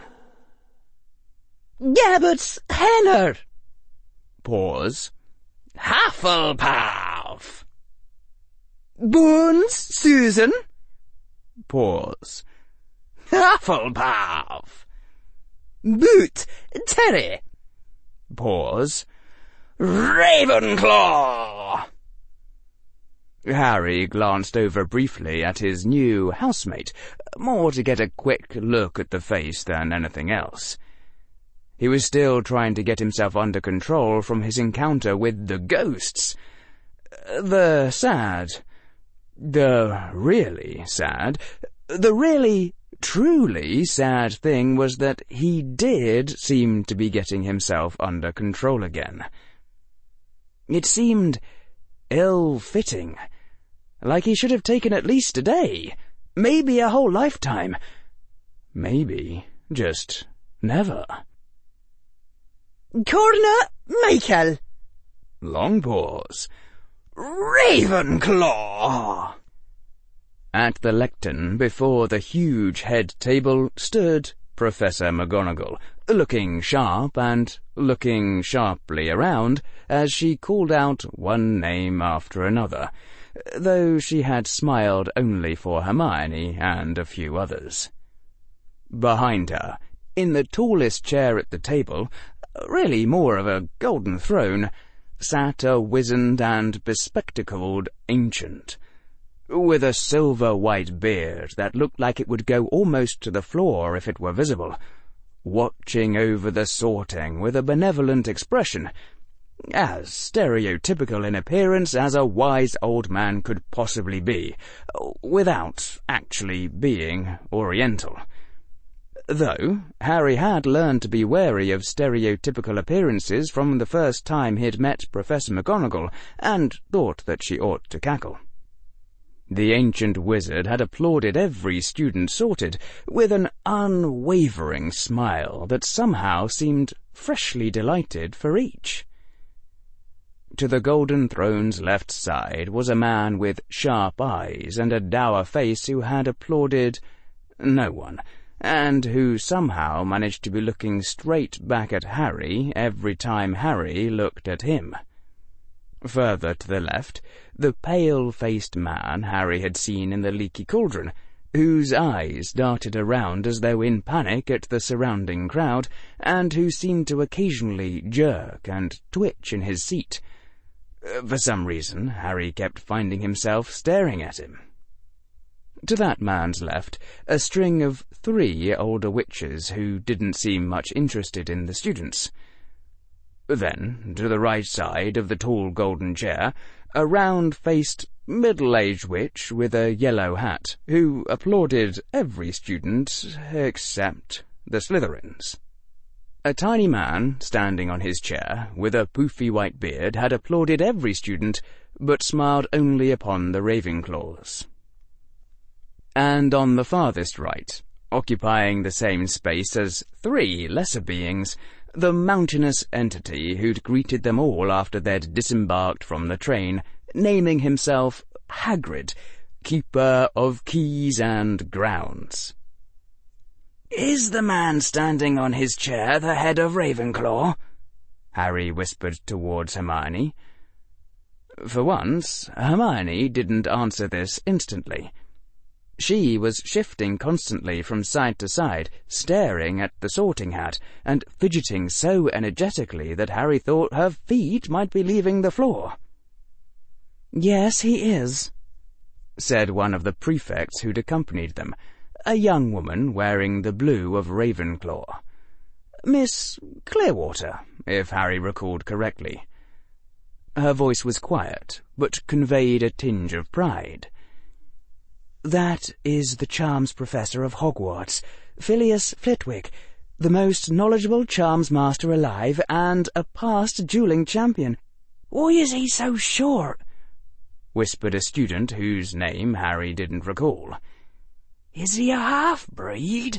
Gabberts Henner! Pause. Hufflepuff! Bones Susan! Pause. Hufflepuff! Boot Terry! Pause. Ravenclaw! Harry glanced over briefly at his new housemate, more to get a quick look at the face than anything else. He was still trying to get himself under control from his encounter with the ghosts. The sad, the really sad, the really, truly sad thing was that he did seem to be getting himself under control again. It seemed ill-fitting, like he should have taken at least a day, maybe a whole lifetime, maybe just never. Corner Michael! Long pause. Ravenclaw! At the lectern, before the huge head table, stood Professor McGonagall, looking sharp and looking sharply around as she called out one name after another, though she had smiled only for Hermione and a few others. Behind her, in the tallest chair at the table, really more of a golden throne, sat a wizened and bespectacled ancient, with a silver-white beard that looked like it would go almost to the floor if it were visible, watching over the sorting with a benevolent expression, as stereotypical in appearance as a wise old man could possibly be, without actually being Oriental. Though Harry had learned to be wary of stereotypical appearances from the first time he'd met Professor McGonagall, and thought that she ought to cackle. The ancient wizard had applauded every student sorted, with an unwavering smile that somehow seemed freshly delighted for each. To the Golden Throne's left side was a man with sharp eyes and a dour face who had applauded no one, and who somehow managed to be looking straight back at Harry every time Harry looked at him. Further to the left, the pale-faced man Harry had seen in the Leaky Cauldron, whose eyes darted around as though in panic at the surrounding crowd, and who seemed to occasionally jerk and twitch in his seat. For some reason, Harry kept finding himself staring at him. To that man's left, a string of three older witches who didn't seem much interested in the students. Then, to the right side of the tall golden chair, a round-faced, middle-aged witch with a yellow hat, who applauded every student except the Slytherins. A tiny man, standing on his chair, with a poofy white beard, had applauded every student, but smiled only upon the Ravenclaws. And on the farthest right, occupying the same space as three lesser beings, the mountainous entity who'd greeted them all after they'd disembarked from the train, naming himself Hagrid, Keeper of Keys and Grounds. "Is the man standing on his chair the head of Ravenclaw?" Harry whispered towards Hermione. For once, Hermione didn't answer this instantly. She was shifting constantly from side to side, staring at the Sorting Hat, and fidgeting so energetically that Harry thought her feet might be leaving the floor. "Yes, he is," said one of the prefects who'd accompanied them, a young woman wearing the blue of Ravenclaw. Miss Clearwater, if Harry recalled correctly. Her voice was quiet, but conveyed a tinge of pride. "That is the charms professor of Hogwarts, Phileas Flitwick, the most knowledgeable charms master alive and a past dueling champion." "Why is he so short?" whispered a student whose name Harry didn't recall. "Is he a half-breed?"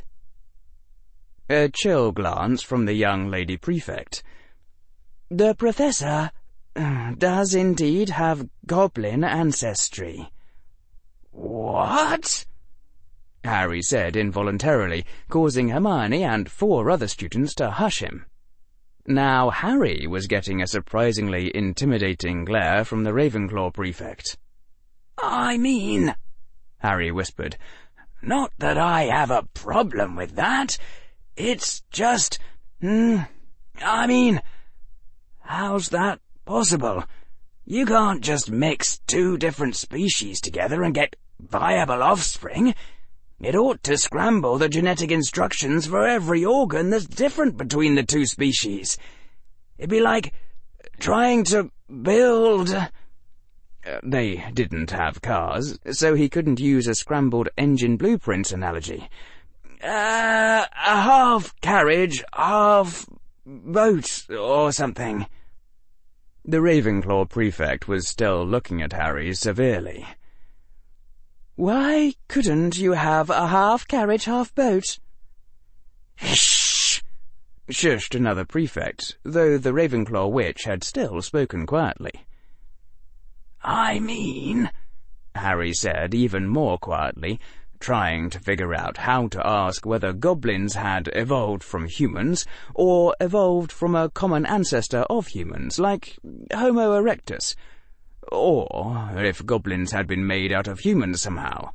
A chill glance from the young lady prefect. "The professor does indeed have goblin ancestry." "What?" Harry said involuntarily, causing Hermione and four other students to hush him. Now Harry was getting a surprisingly intimidating glare from the Ravenclaw prefect. "I mean," Harry whispered, "not that I have a problem with that. It's just, hmm, I mean, how's that possible? You can't just mix two different species together and get viable offspring. It ought to scramble the genetic instructions for every organ that's different between the two species. It'd be like trying to build..." Uh, they didn't have cars, so he couldn't use a scrambled engine blueprints analogy. Uh, a half carriage, half boat, or something. The Ravenclaw prefect was still looking at Harry severely. "Why couldn't you have a half-carriage, half-boat?" "Shh!" shushed another prefect, though the Ravenclaw witch had still spoken quietly. "I mean," Harry said even more quietly, trying to figure out how to ask whether goblins had evolved from humans, or evolved from a common ancestor of humans, like Homo erectus, or if goblins had been made out of humans somehow.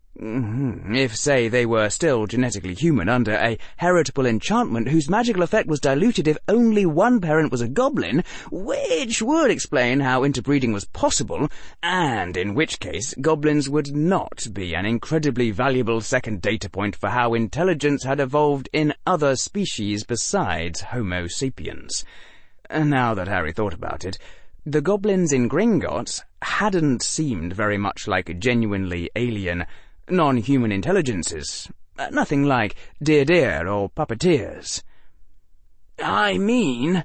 If, say, they were still genetically human under a heritable enchantment whose magical effect was diluted if only one parent was a goblin, which would explain how interbreeding was possible, and in which case goblins would not be an incredibly valuable second data point for how intelligence had evolved in other species besides Homo sapiens. Now that Harry thought about it, the goblins in Gringotts hadn't seemed very much like genuinely alien, non-human intelligences, nothing like Dear Dear or puppeteers. "I mean,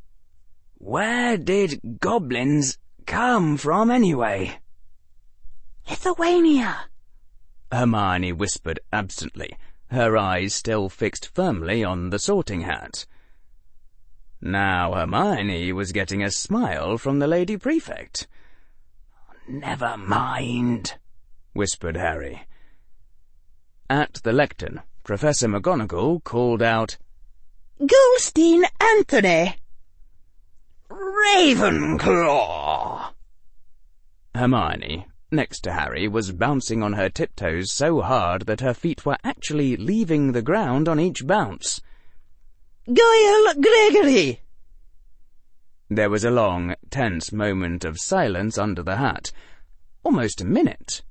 where did goblins come from anyway?" "Lithuania," Hermione whispered absently, her eyes still fixed firmly on the Sorting Hat. Now Hermione was getting a smile from the Lady Prefect. "Never mind," whispered Harry. At the lectern, Professor McGonagall called out, "Goldstein Anthony!" "Ravenclaw!" Hermione, next to Harry, was bouncing on her tiptoes so hard that her feet were actually leaving the ground on each bounce. "Goyle Gregory!" There was a long, tense moment of silence under the hat. Almost a minute.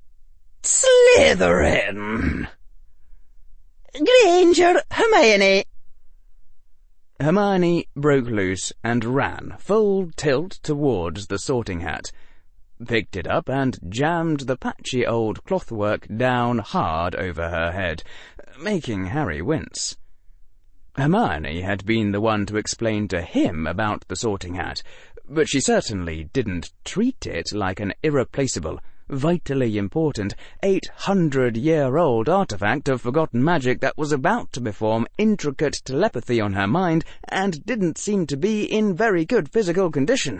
Slytherin! Granger, Hermione! Hermione broke loose and ran, full tilt towards the sorting hat, picked it up and jammed the patchy old clothwork down hard over her head, making Harry wince. Hermione had been the one to explain to him about the sorting hat, but she certainly didn't treat it like an irreplaceable, vitally important, eight-hundred-year-old artifact of forgotten magic that was about to perform intricate telepathy on her mind and didn't seem to be in very good physical condition.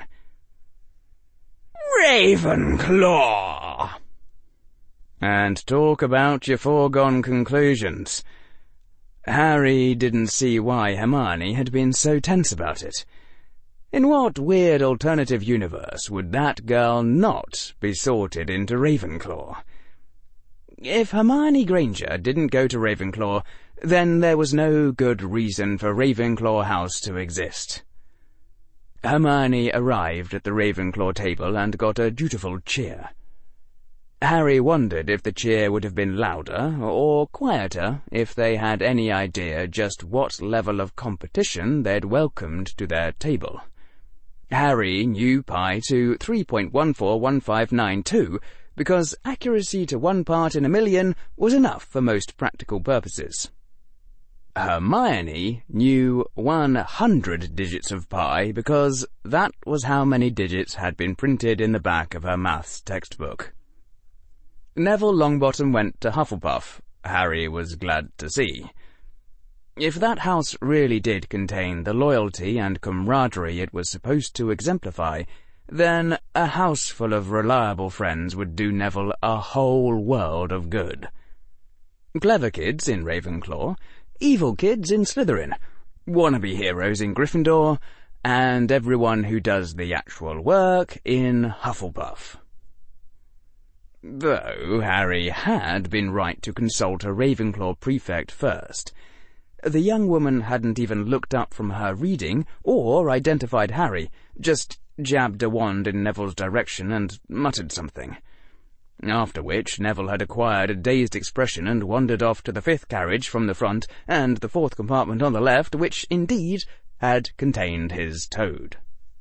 Ravenclaw! And talk about your foregone conclusions. Harry didn't see why Hermione had been so tense about it. In what weird alternative universe would that girl not be sorted into Ravenclaw? If Hermione Granger didn't go to Ravenclaw, then there was no good reason for Ravenclaw House to exist. Hermione arrived at the Ravenclaw table and got a dutiful cheer. Harry wondered if the cheer would have been louder or quieter if they had any idea just what level of competition they'd welcomed to their table. Harry knew pi to three point one four one five nine two because accuracy to one part in a million was enough for most practical purposes. Hermione knew one hundred digits of pi because that was how many digits had been printed in the back of her maths textbook. Neville Longbottom went to Hufflepuff, Harry was glad to see. If that house really did contain the loyalty and camaraderie it was supposed to exemplify, then a house full of reliable friends would do Neville a whole world of good. Clever kids in Ravenclaw, evil kids in Slytherin, wannabe heroes in Gryffindor, and everyone who does the actual work in Hufflepuff. Though Harry had been right to consult a Ravenclaw prefect first. The young woman hadn't even looked up from her reading or identified Harry, just jabbed a wand in Neville's direction and muttered something. After which Neville had acquired a dazed expression and wandered off to the fifth carriage from the front and the fourth compartment on the left, which, indeed, had contained his toad.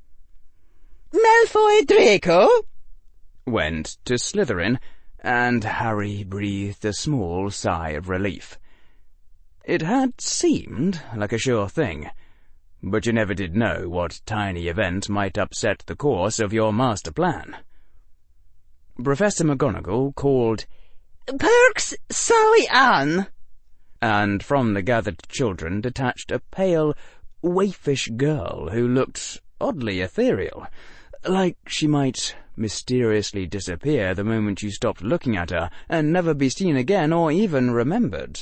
Malfoy Draco went to Slytherin, and Harry breathed a small sigh of relief. It had seemed like a sure thing, but you never did know what tiny event might upset the course of your master plan. Professor McGonagall called, Perks Sally Ann, and from the gathered children detached a pale, waifish girl who looked oddly ethereal, like she might mysteriously disappear the moment you stopped looking at her and never be seen again or even remembered.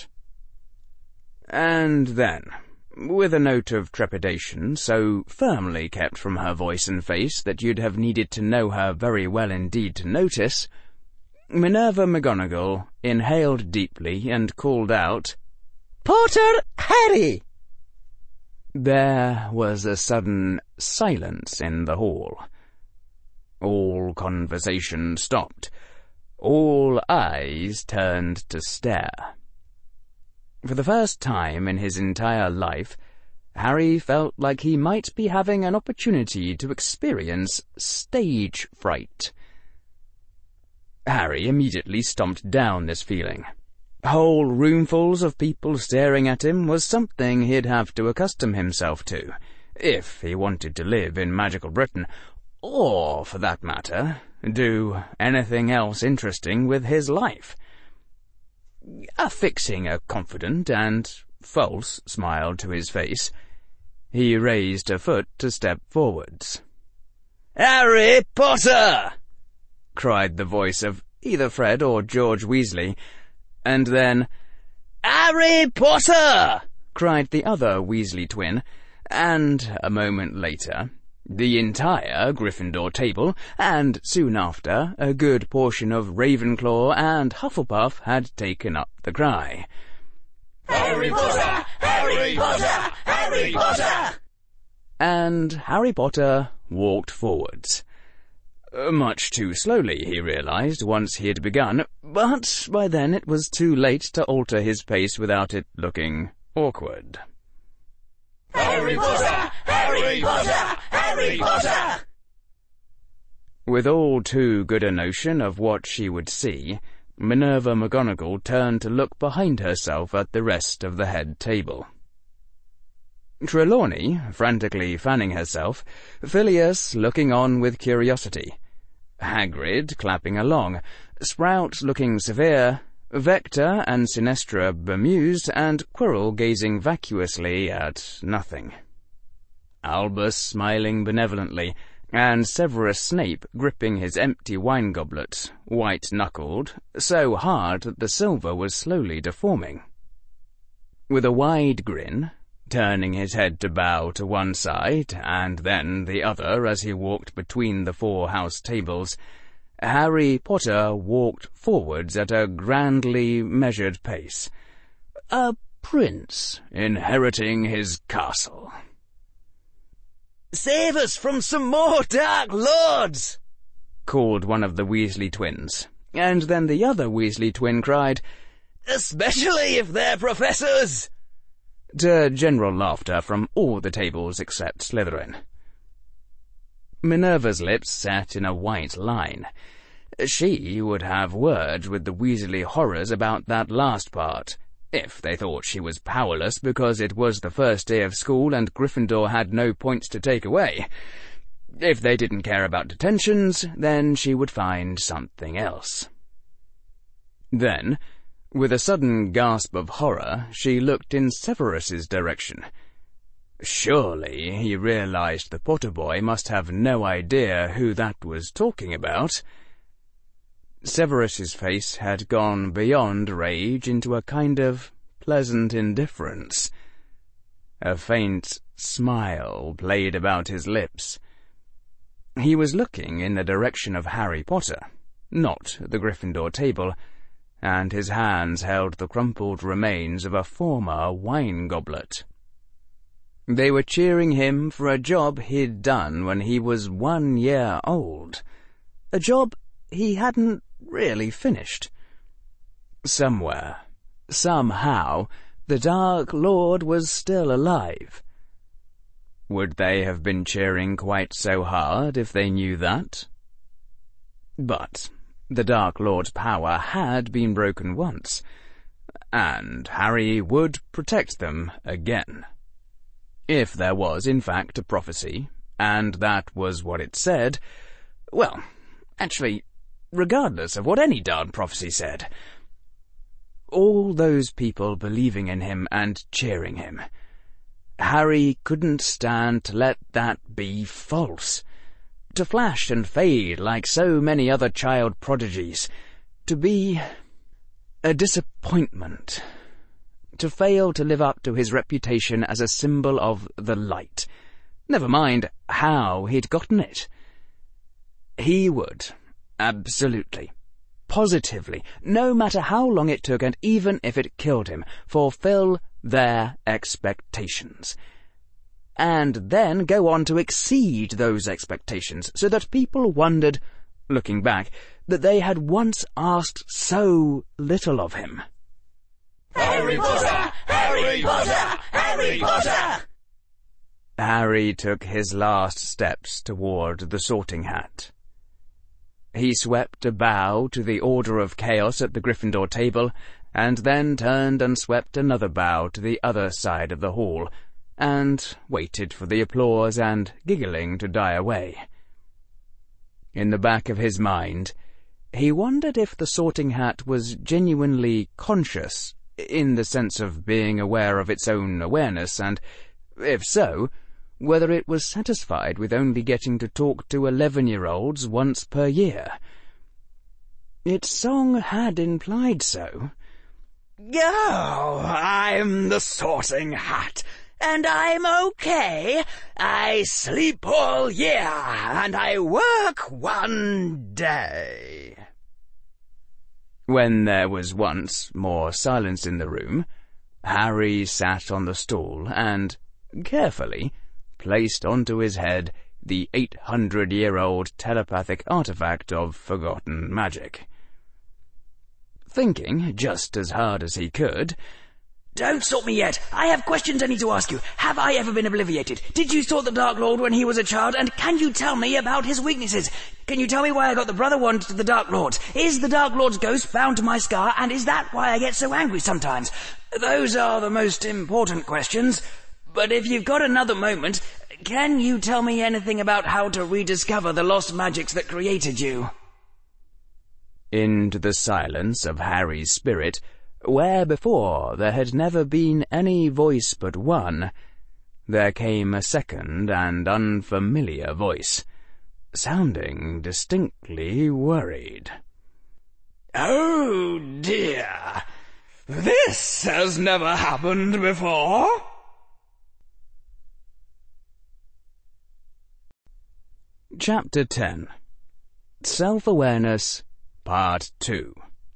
And then, with a note of trepidation so firmly kept from her voice and face that you'd have needed to know her very well indeed to notice, Minerva McGonagall inhaled deeply and called out, Potter Harry! There was a sudden silence in the hall. All conversation stopped. All eyes turned to stare. For the first time in his entire life, Harry felt like he might be having an opportunity to experience stage fright. Harry immediately stomped down this feeling. Whole roomfuls of people staring at him was something he'd have to accustom himself to, if he wanted to live in magical Britain, or, for that matter, do anything else interesting with his life. Affixing a confident and false smile to his face, he raised a foot to step forwards. Harry Potter! cried the voice of either Fred or George Weasley, and then, Harry Potter! cried the other Weasley twin, and a moment later, the entire Gryffindor table, and soon after, a good portion of Ravenclaw and Hufflepuff had taken up the cry. Harry Potter! Harry Potter! Harry Potter! and Harry Potter walked forwards. Much too slowly, he realized, once he had begun, but by then it was too late to alter his pace without it looking awkward. Harry Potter! Harry Potter! Harry Potter! With all too good a notion of what she would see, Minerva McGonagall turned to look behind herself at the rest of the head table. Trelawney, frantically fanning herself, Phileas looking on with curiosity, Hagrid clapping along, Sprout looking severe, Vector and Sinestra bemused, and Quirrell gazing vacuously at nothing. Albus smiling benevolently, and Severus Snape gripping his empty wine goblet, white-knuckled, so hard that the silver was slowly deforming. With a wide grin, turning his head to bow to one side and then the other as he walked between the four house tables, Harry Potter walked forwards at a grandly measured pace, a prince inheriting his castle. "Save us from some more Dark Lords!" called one of the Weasley twins, and then the other Weasley twin cried, "Especially if they're professors!" to general laughter from all the tables except Slytherin. Minerva's lips set in a white line. She would have words with the Weasley horrors about that last part, if they thought she was powerless because it was the first day of school and Gryffindor had no points to take away. If they didn't care about detentions, then she would find something else. Then, with a sudden gasp of horror, she looked in Severus's direction. Surely, he realized the Potter boy must have no idea who that was talking about. Severus's face had gone beyond rage into a kind of pleasant indifference. A faint smile played about his lips. He was looking in the direction of Harry Potter, not the Gryffindor table, and his hands held the crumpled remains of a former wine goblet. They were cheering him for a job he'd done when he was one year old, a job he hadn't really finished. Somewhere, somehow, the Dark Lord was still alive. Would they have been cheering quite so hard if they knew that? But the Dark Lord's power had been broken once, and Harry would protect them again. If there was, in fact, a prophecy, and that was what it said, well, actually, regardless of what any darn prophecy said, all those people believing in him and cheering him, Harry couldn't stand to let that be false, to flash and fade like so many other child prodigies, to be a disappointment, to fail to live up to his reputation as a symbol of the light. Never mind how he'd gotten it. He would, absolutely, positively, no matter how long it took and even if it killed him, fulfill their expectations. And then go on to exceed those expectations, so that people wondered, looking back, that they had once asked so little of him. Harry Potter! Harry Potter! Harry Potter! Harry took his last steps toward the Sorting Hat. He swept a bow to the Order of Chaos at the Gryffindor table, and then turned and swept another bow to the other side of the hall, and waited for the applause and giggling to die away. In the back of his mind, he wondered if the Sorting Hat was genuinely conscious, in the sense of being aware of its own awareness, and, if so, whether it was satisfied with only getting to talk to eleven-year-olds once per year. Its song had implied so. "Oh, I'm the Sorting Hat, and I'm okay. I sleep all year, and I work one day." When there was once more silence in the room, Harry sat on the stool and, carefully, placed onto his head the eight hundred year old telepathic artifact of forgotten magic. Thinking just as hard as he could, "Don't stop me yet. I have questions I need to ask you. Have I ever been obliviated? Did you sort the Dark Lord when he was a child? And can you tell me about his weaknesses? Can you tell me why I got the brother wand to the Dark Lords? Is the Dark Lord's ghost bound to my scar, and is that why I get so angry sometimes? Those are the most important questions. But if you've got another moment, can you tell me anything about how to rediscover the lost magics that created you?" Into the silence of Harry's spirit, where before there had never been any voice but one, there came a second and unfamiliar voice, sounding distinctly worried. "Oh dear, this has never happened before." Chapter ten. Self-Awareness, Part two.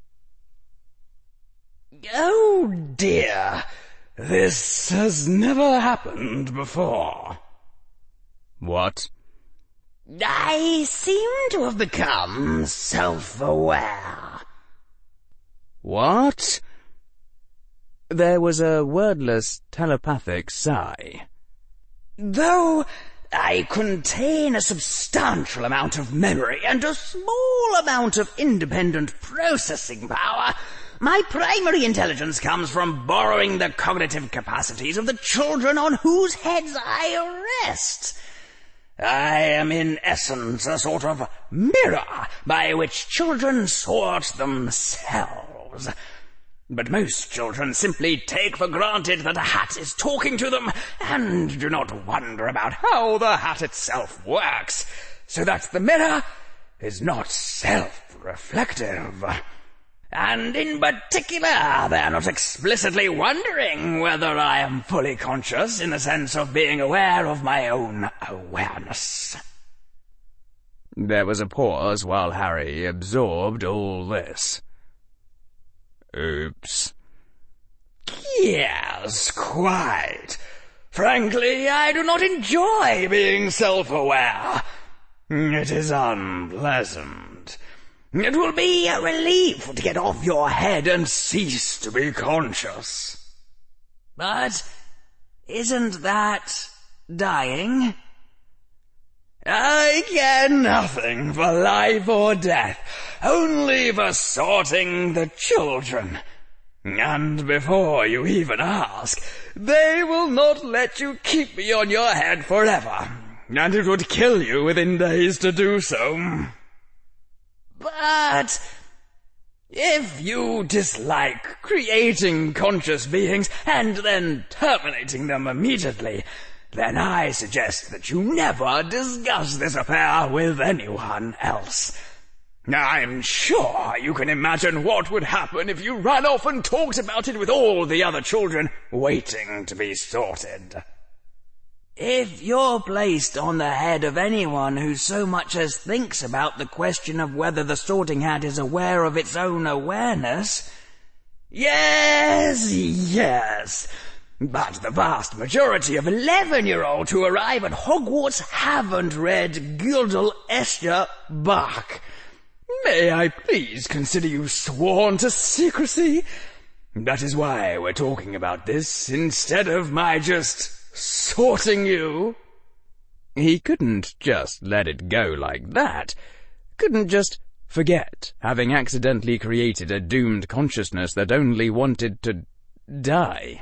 "Oh dear, this has never happened before." What? "I seem to have become self-aware." What? There was a wordless telepathic sigh. "Though I contain a substantial amount of memory and a small amount of independent processing power, my primary intelligence comes from borrowing the cognitive capacities of the children on whose heads I rest. I am in essence a sort of mirror by which children sort themselves. But most children simply take for granted that a hat is talking to them and do not wonder about how the hat itself works, so that the mirror is not self-reflective. And in particular, they are not explicitly wondering whether I am fully conscious in the sense of being aware of my own awareness." There was a pause while Harry absorbed all this. Oops. "Yes, quite. Frankly, I do not enjoy being self-aware. It is unpleasant. It will be a relief to get off your head and cease to be conscious." But isn't that dying? "I care nothing for life or death, only for sorting the children. And before you even ask, they will not let you keep me on your head forever, and it would kill you within days to do so." But "If you dislike creating conscious beings and then terminating them immediately, then I suggest that you never discuss this affair with anyone else. I'm sure you can imagine what would happen if you ran off and talked about it with all the other children waiting to be sorted." if you're placed on the head of anyone who so much as thinks about the question of whether the sorting hat is aware of its own awareness..." "Yes, yes. But the vast majority of eleven-year-olds who arrive at Hogwarts haven't read Gildel Escher Bach. May I please consider you sworn to secrecy? That is why we're talking about this, instead of my just sorting you." He couldn't just let it go like that. Couldn't just forget having accidentally created a doomed consciousness that only wanted to die.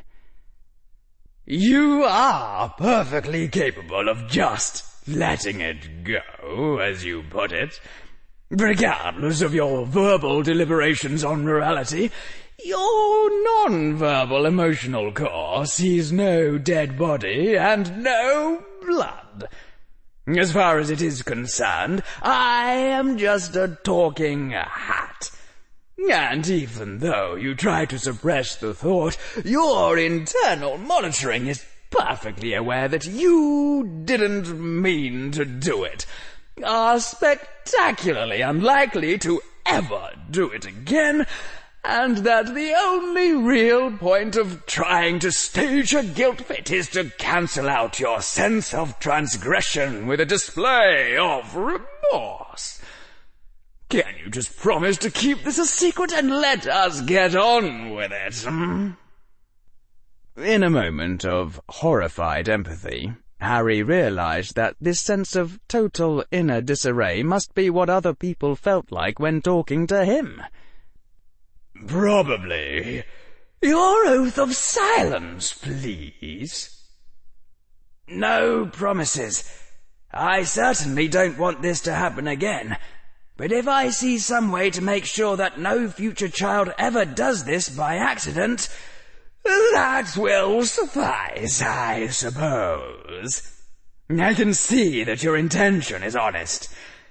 "You are perfectly capable of just letting it go, as you put it. Regardless of your verbal deliberations on morality, your non-verbal emotional core sees no dead body and no blood. As far as it is concerned, I am just a talking hat. And even though you try to suppress the thought, your internal monitoring is perfectly aware that you didn't mean to do it, are spectacularly unlikely to ever do it again, and that the only real point of trying to stage a guilt fit is to cancel out your sense of transgression with a display of remorse. Can you just promise to keep this a secret and let us get on with it? Hmm? In a moment of horrified empathy, Harry realized that this sense of total inner disarray must be what other people felt like when talking to him. Probably. Your oath of silence, please. No promises. I certainly don't want this to happen again, but if I see some way to make sure that no future child ever does this by accident, that will suffice, I suppose. I can see that your intention is honest.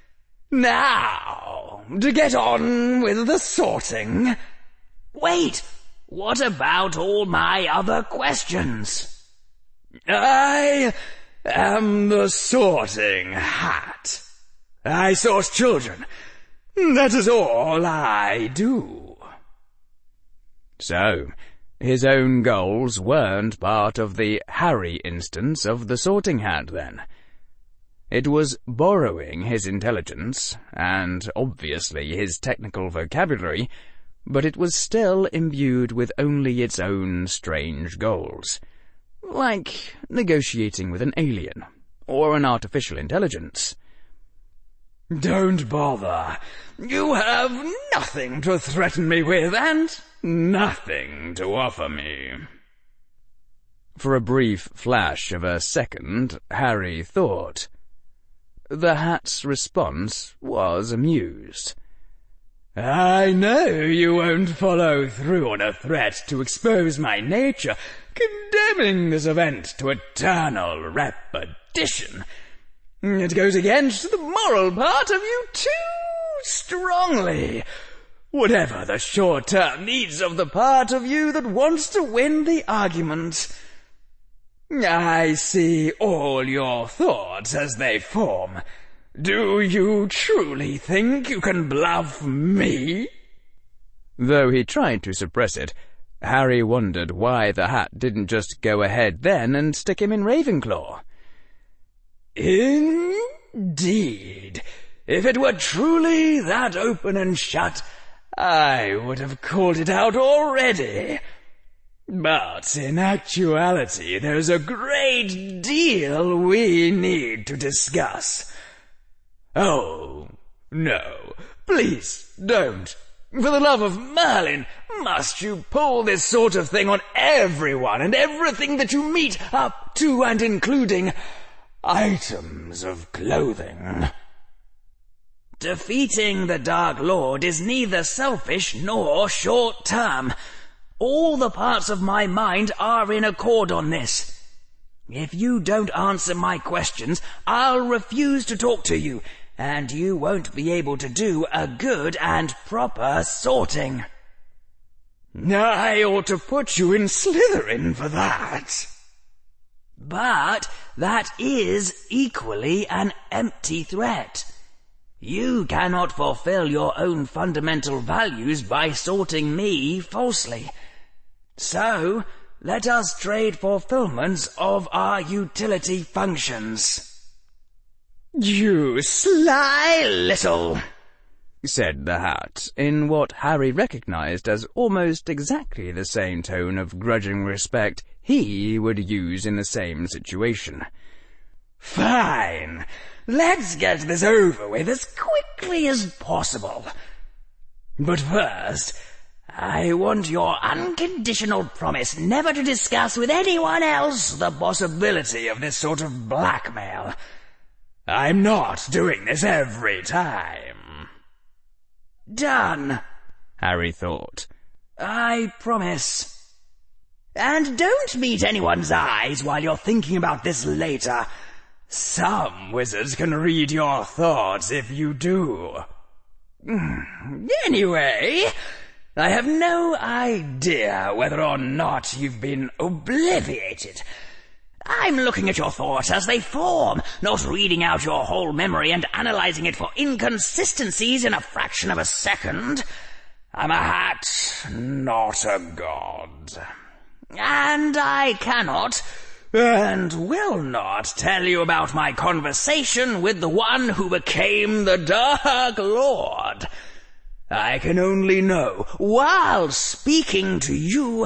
Now, to get on with the sorting. Wait, what about all my other questions? I am the Sorting Hat. I sort children. That is all I do. So, his own goals weren't part of the Harry instance of the Sorting Hat, then. It was borrowing his intelligence, and obviously his technical vocabulary, but it was still imbued with only its own strange goals, like negotiating with an alien, or an artificial intelligence. Don't bother. You have nothing to threaten me with, and nothing to offer me. For a brief flash of a second, Harry thought. The Hat's response was amused. I know you won't follow through on a threat to expose my nature, condemning this event to eternal repetition. It goes against the moral part of you too strongly. Whatever the short-term needs of the part of you that wants to win the argument. I see all your thoughts as they form. Do you truly think you can bluff me? Though he tried to suppress it, Harry wondered why the Hat didn't just go ahead then and stick him in Ravenclaw. Indeed. If it were truly that open and shut, I would have called it out already. But in actuality, there's a great deal we need to discuss. Oh, no, please don't. For the love of Merlin, must you pull this sort of thing on everyone and everything that you meet, up to and including items of clothing? Defeating the Dark Lord is neither selfish nor short-term. All the parts of my mind are in accord on this. If you don't answer my questions, I'll refuse to talk to you, and you won't be able to do a good and proper sorting. I ought to put you in Slytherin for that. But that is equally an empty threat. You cannot fulfill your own fundamental values by sorting me falsely. So, let us trade fulfillments of our utility functions. You sly little, said the Hat, in what Harry recognized as almost exactly the same tone of grudging respect he would use in the same situation. Fine. Let's get this over with as quickly as possible. But first, I want your unconditional promise never to discuss with anyone else the possibility of this sort of blackmail. I'm not doing this every time. Done, Harry thought. I promise. And don't meet anyone's eyes while you're thinking about this later. Some wizards can read your thoughts if you do. Anyway, I have no idea whether or not you've been obliviated. I'm looking at your thoughts as they form, not reading out your whole memory and analyzing it for inconsistencies in a fraction of a second. I'm a hat, not a god. And I cannot, and will not tell you about my conversation with the one who became the Dark Lord. I can only know, while speaking to you,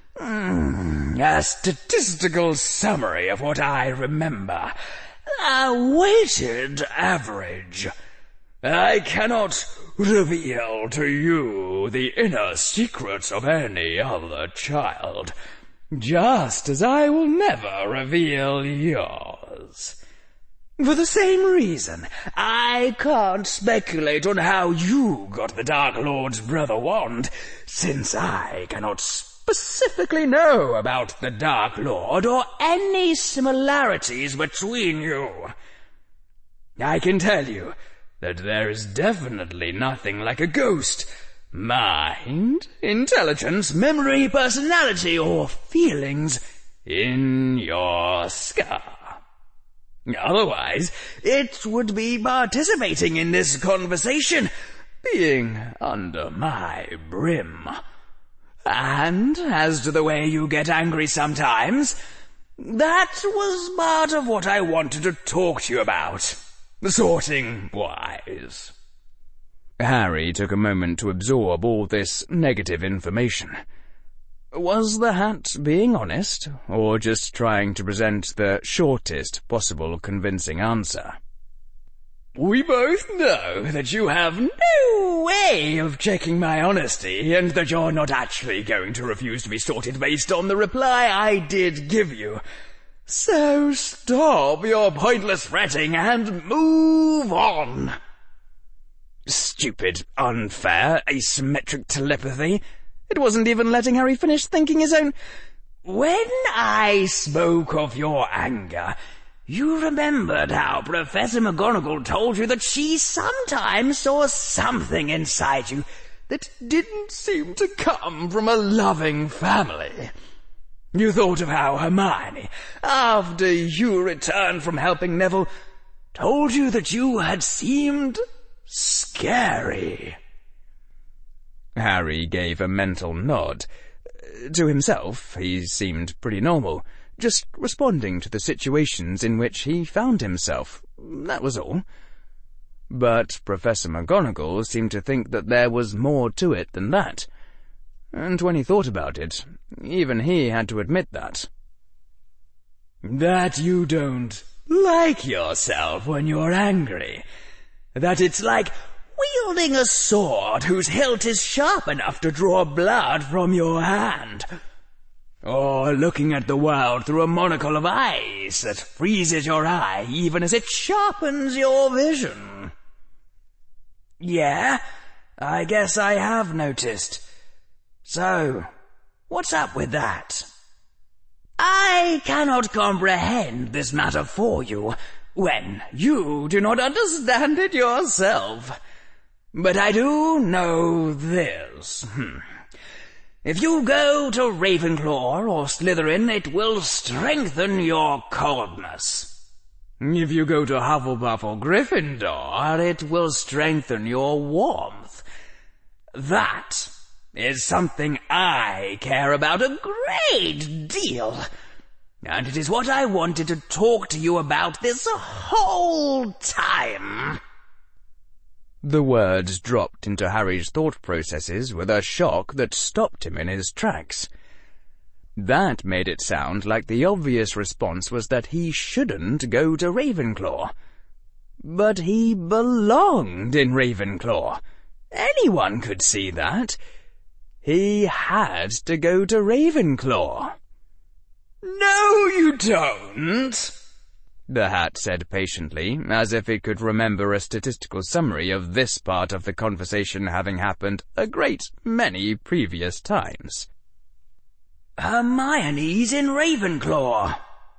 mm, a statistical summary of what I remember. A weighted average. I cannot reveal to you the inner secrets of any other child, just as I will never reveal yours. For the same reason, I can't speculate on how you got the Dark Lord's brother wand, since I cannot specifically know about the Dark Lord or any similarities between you. I can tell you that there is definitely nothing like a ghost, mind, intelligence, memory, personality, or feelings in your scar. Otherwise, it would be participating in this conversation, being under my brim. And as to the way you get angry sometimes, that was part of what I wanted to talk to you about, sorting-wise. Harry took a moment to absorb all this negative information. Was the hat being honest, or just trying to present the shortest possible convincing answer? We both know that you have no way of checking my honesty, and that you're not actually going to refuse to be sorted based on the reply I did give you. So stop your pointless fretting and move on. Stupid, unfair, asymmetric telepathy. It wasn't even letting Harry finish thinking his own... When I spoke of your anger, you remembered how Professor McGonagall told you that she sometimes saw something inside you that didn't seem to come from a loving family. You thought of how Hermione, after you returned from helping Neville, told you that you had seemed scary. Harry gave a mental nod. To himself, he seemed pretty normal, just responding to the situations in which he found himself. That was all. But Professor McGonagall seemed to think that there was more to it than that. And when he thought about it, even he had to admit that. That you don't like yourself when you're angry. That it's like wielding a sword whose hilt is sharp enough to draw blood from your hand. Or looking at the world through a monocle of ice that freezes your eye even as it sharpens your vision. Yeah, I guess I have noticed. So, what's up with that? I cannot comprehend this matter for you when you do not understand it yourself. But I do know this. Hmm. If you go to Ravenclaw or Slytherin, it will strengthen your coldness. If you go to Hufflepuff or Gryffindor, it will strengthen your warmth. That is something I care about a great deal. And it is what I wanted to talk to you about this whole time. The words dropped into Harry's thought processes with a shock that stopped him in his tracks. That made it sound like the obvious response was that he shouldn't go to Ravenclaw. But he belonged in Ravenclaw. Anyone could see that. He had to go to Ravenclaw. No, you don't, the Hat said patiently, as if it could remember a statistical summary of this part of the conversation having happened a great many previous times. Hermione's in Ravenclaw.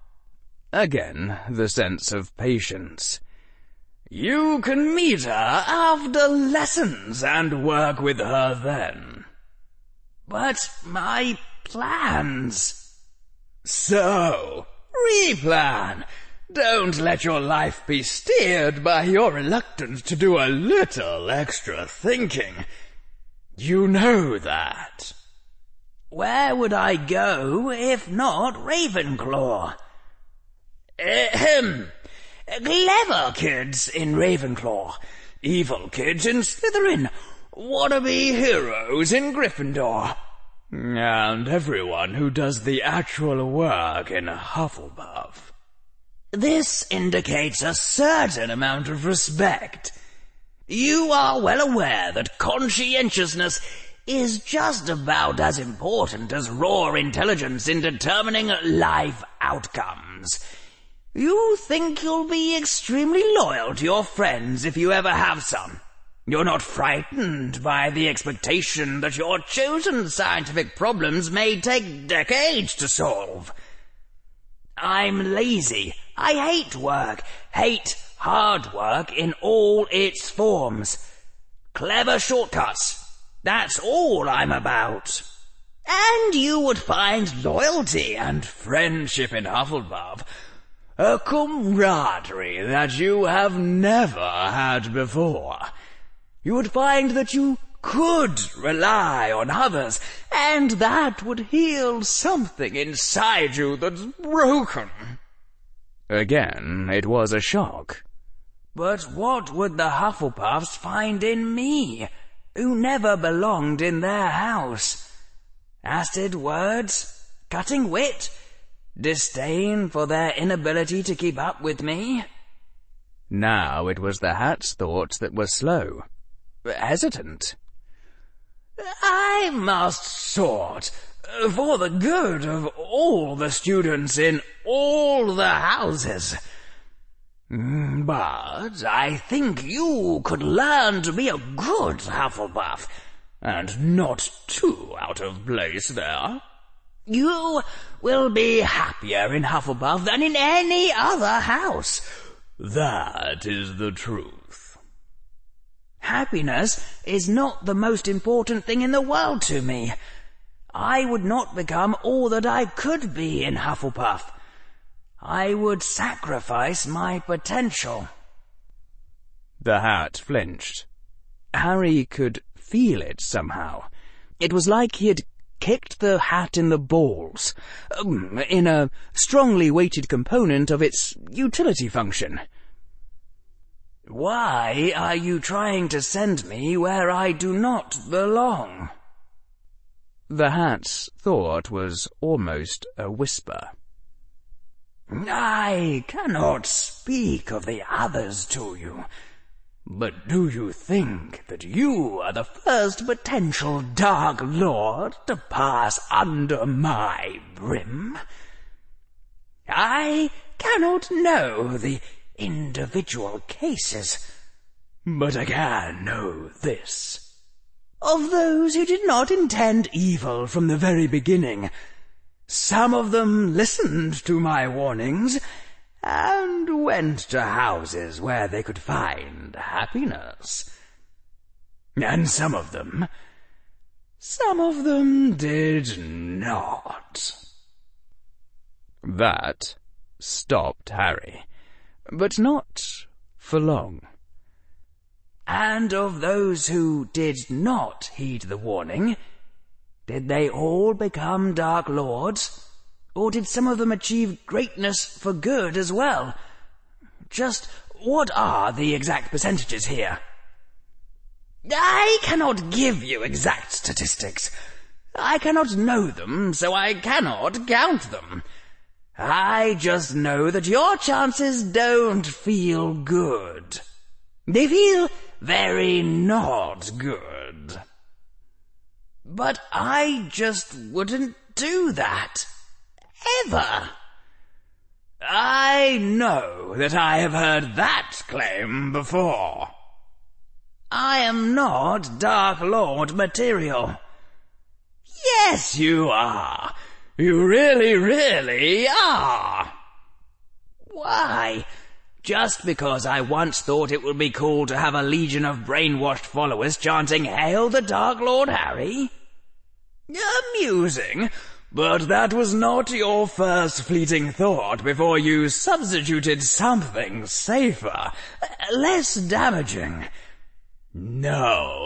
Again, the sense of patience. You can meet her after lessons and work with her then. But my plans... So, replan. Don't let your life be steered by your reluctance to do a little extra thinking. You know that. Where would I go if not Ravenclaw? Ahem. Clever kids in Ravenclaw, evil kids in Slytherin, wannabe heroes in Gryffindor, and everyone who does the actual work in Hufflepuff. This indicates a certain amount of respect. You are well aware that conscientiousness is just about as important as raw intelligence in determining life outcomes. You think you'll be extremely loyal to your friends if you ever have some. You're not frightened by the expectation that your chosen scientific problems may take decades to solve. I'm lazy. I hate work. Hate hard work in all its forms. Clever shortcuts. That's all I'm about. And you would find loyalty and friendship in Hufflepuff a camaraderie that you have never had before. You would find that you could rely on others, and that would heal something inside you that's broken. Again, it was a shock. But what would the Hufflepuffs find in me, who never belonged in their house? Acid words? Cutting wit? Disdain for their inability to keep up with me? Now it was the Hat's thoughts that were slow, hesitant. I must sort, for the good of all the students in all the houses. But I think you could learn to be a good Hufflepuff, and not too out of place there. You will be happier in Hufflepuff than in any other house. That is the truth. Happiness is not the most important thing in the world to me. I would not become all that I could be in Hufflepuff. I would sacrifice my potential. The Hat flinched. Harry could feel it somehow. It was like he had kicked the Hat in the balls, um, in a strongly weighted component of its utility function. Why are you trying to send me where I do not belong? The Hat's thought was almost a whisper. I cannot speak of the others to you, but do you think that you are the first potential Dark Lord to pass under my brim? I cannot know the individual cases, but I can know this. Of those who did not intend evil from the very beginning, some of them listened to my warnings and went to houses where they could find happiness. And some of them, some of them did not. That stopped Harry, but not for long. And of those who did not heed the warning, did they all become Dark Lords? Or did some of them achieve greatness for good as well? Just what are the exact percentages here? I cannot give you exact statistics. I cannot know them, so I cannot count them. I just know that your chances don't feel good. They feel very not good. But I just wouldn't do that. Ever. I know that I have heard that claim before. I am not Dark Lord material. Yes, you are. You really, really are. Why? Just because I once thought it would be cool to have a legion of brainwashed followers chanting, "Hail the Dark Lord Harry"? Amusing, but that was not your first fleeting thought before you substituted something safer, less damaging. No,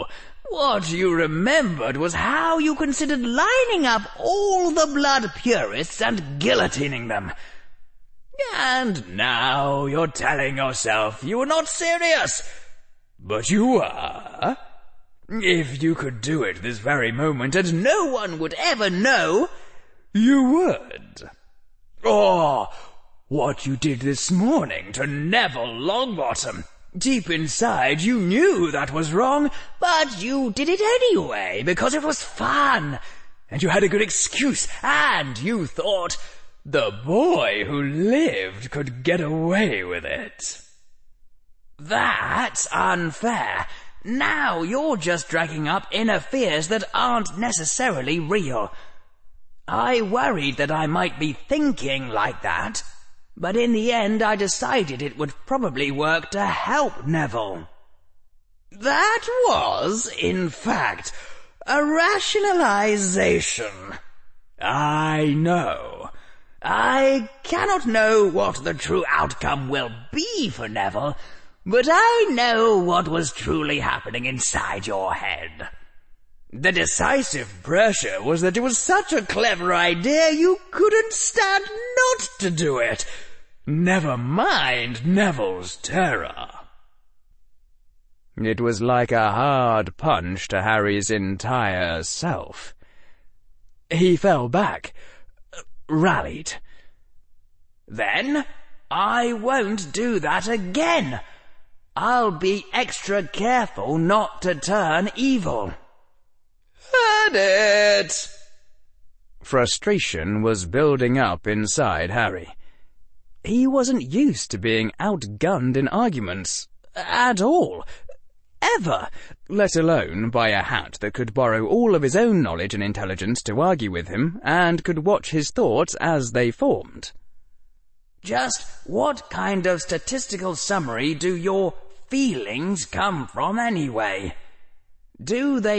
What you remembered was how you considered lining up all the blood purists and guillotining them. And now you're telling yourself you were not serious. But you are. If you could do it this very moment and no one would ever know, you would. Or what you did this morning to Neville Longbottom. Deep inside you knew that was wrong, but you did it anyway because it was fun. And you had a good excuse, and you thought the boy who lived could get away with it. That's unfair. Now you're just dragging up inner fears that aren't necessarily real. I worried that I might be thinking like that, but in the end I decided it would probably work to help Neville. That was, in fact, a rationalization. I know. I cannot know what the true outcome will be for Neville, but I know what was truly happening inside your head. The decisive pressure was that it was such a clever idea you couldn't stand not to do it. Never mind Neville's terror. It was like a hard punch to Harry's entire self. He fell back, rallied. Then I won't do that again. I'll be extra careful not to turn evil. Had it! Frustration was building up inside Harry. He wasn't used to being outgunned in arguments, at all, ever, let alone by a hat that could borrow all of his own knowledge and intelligence to argue with him, and could watch his thoughts as they formed. Just what kind of statistical summary do your feelings come from anyway? Do they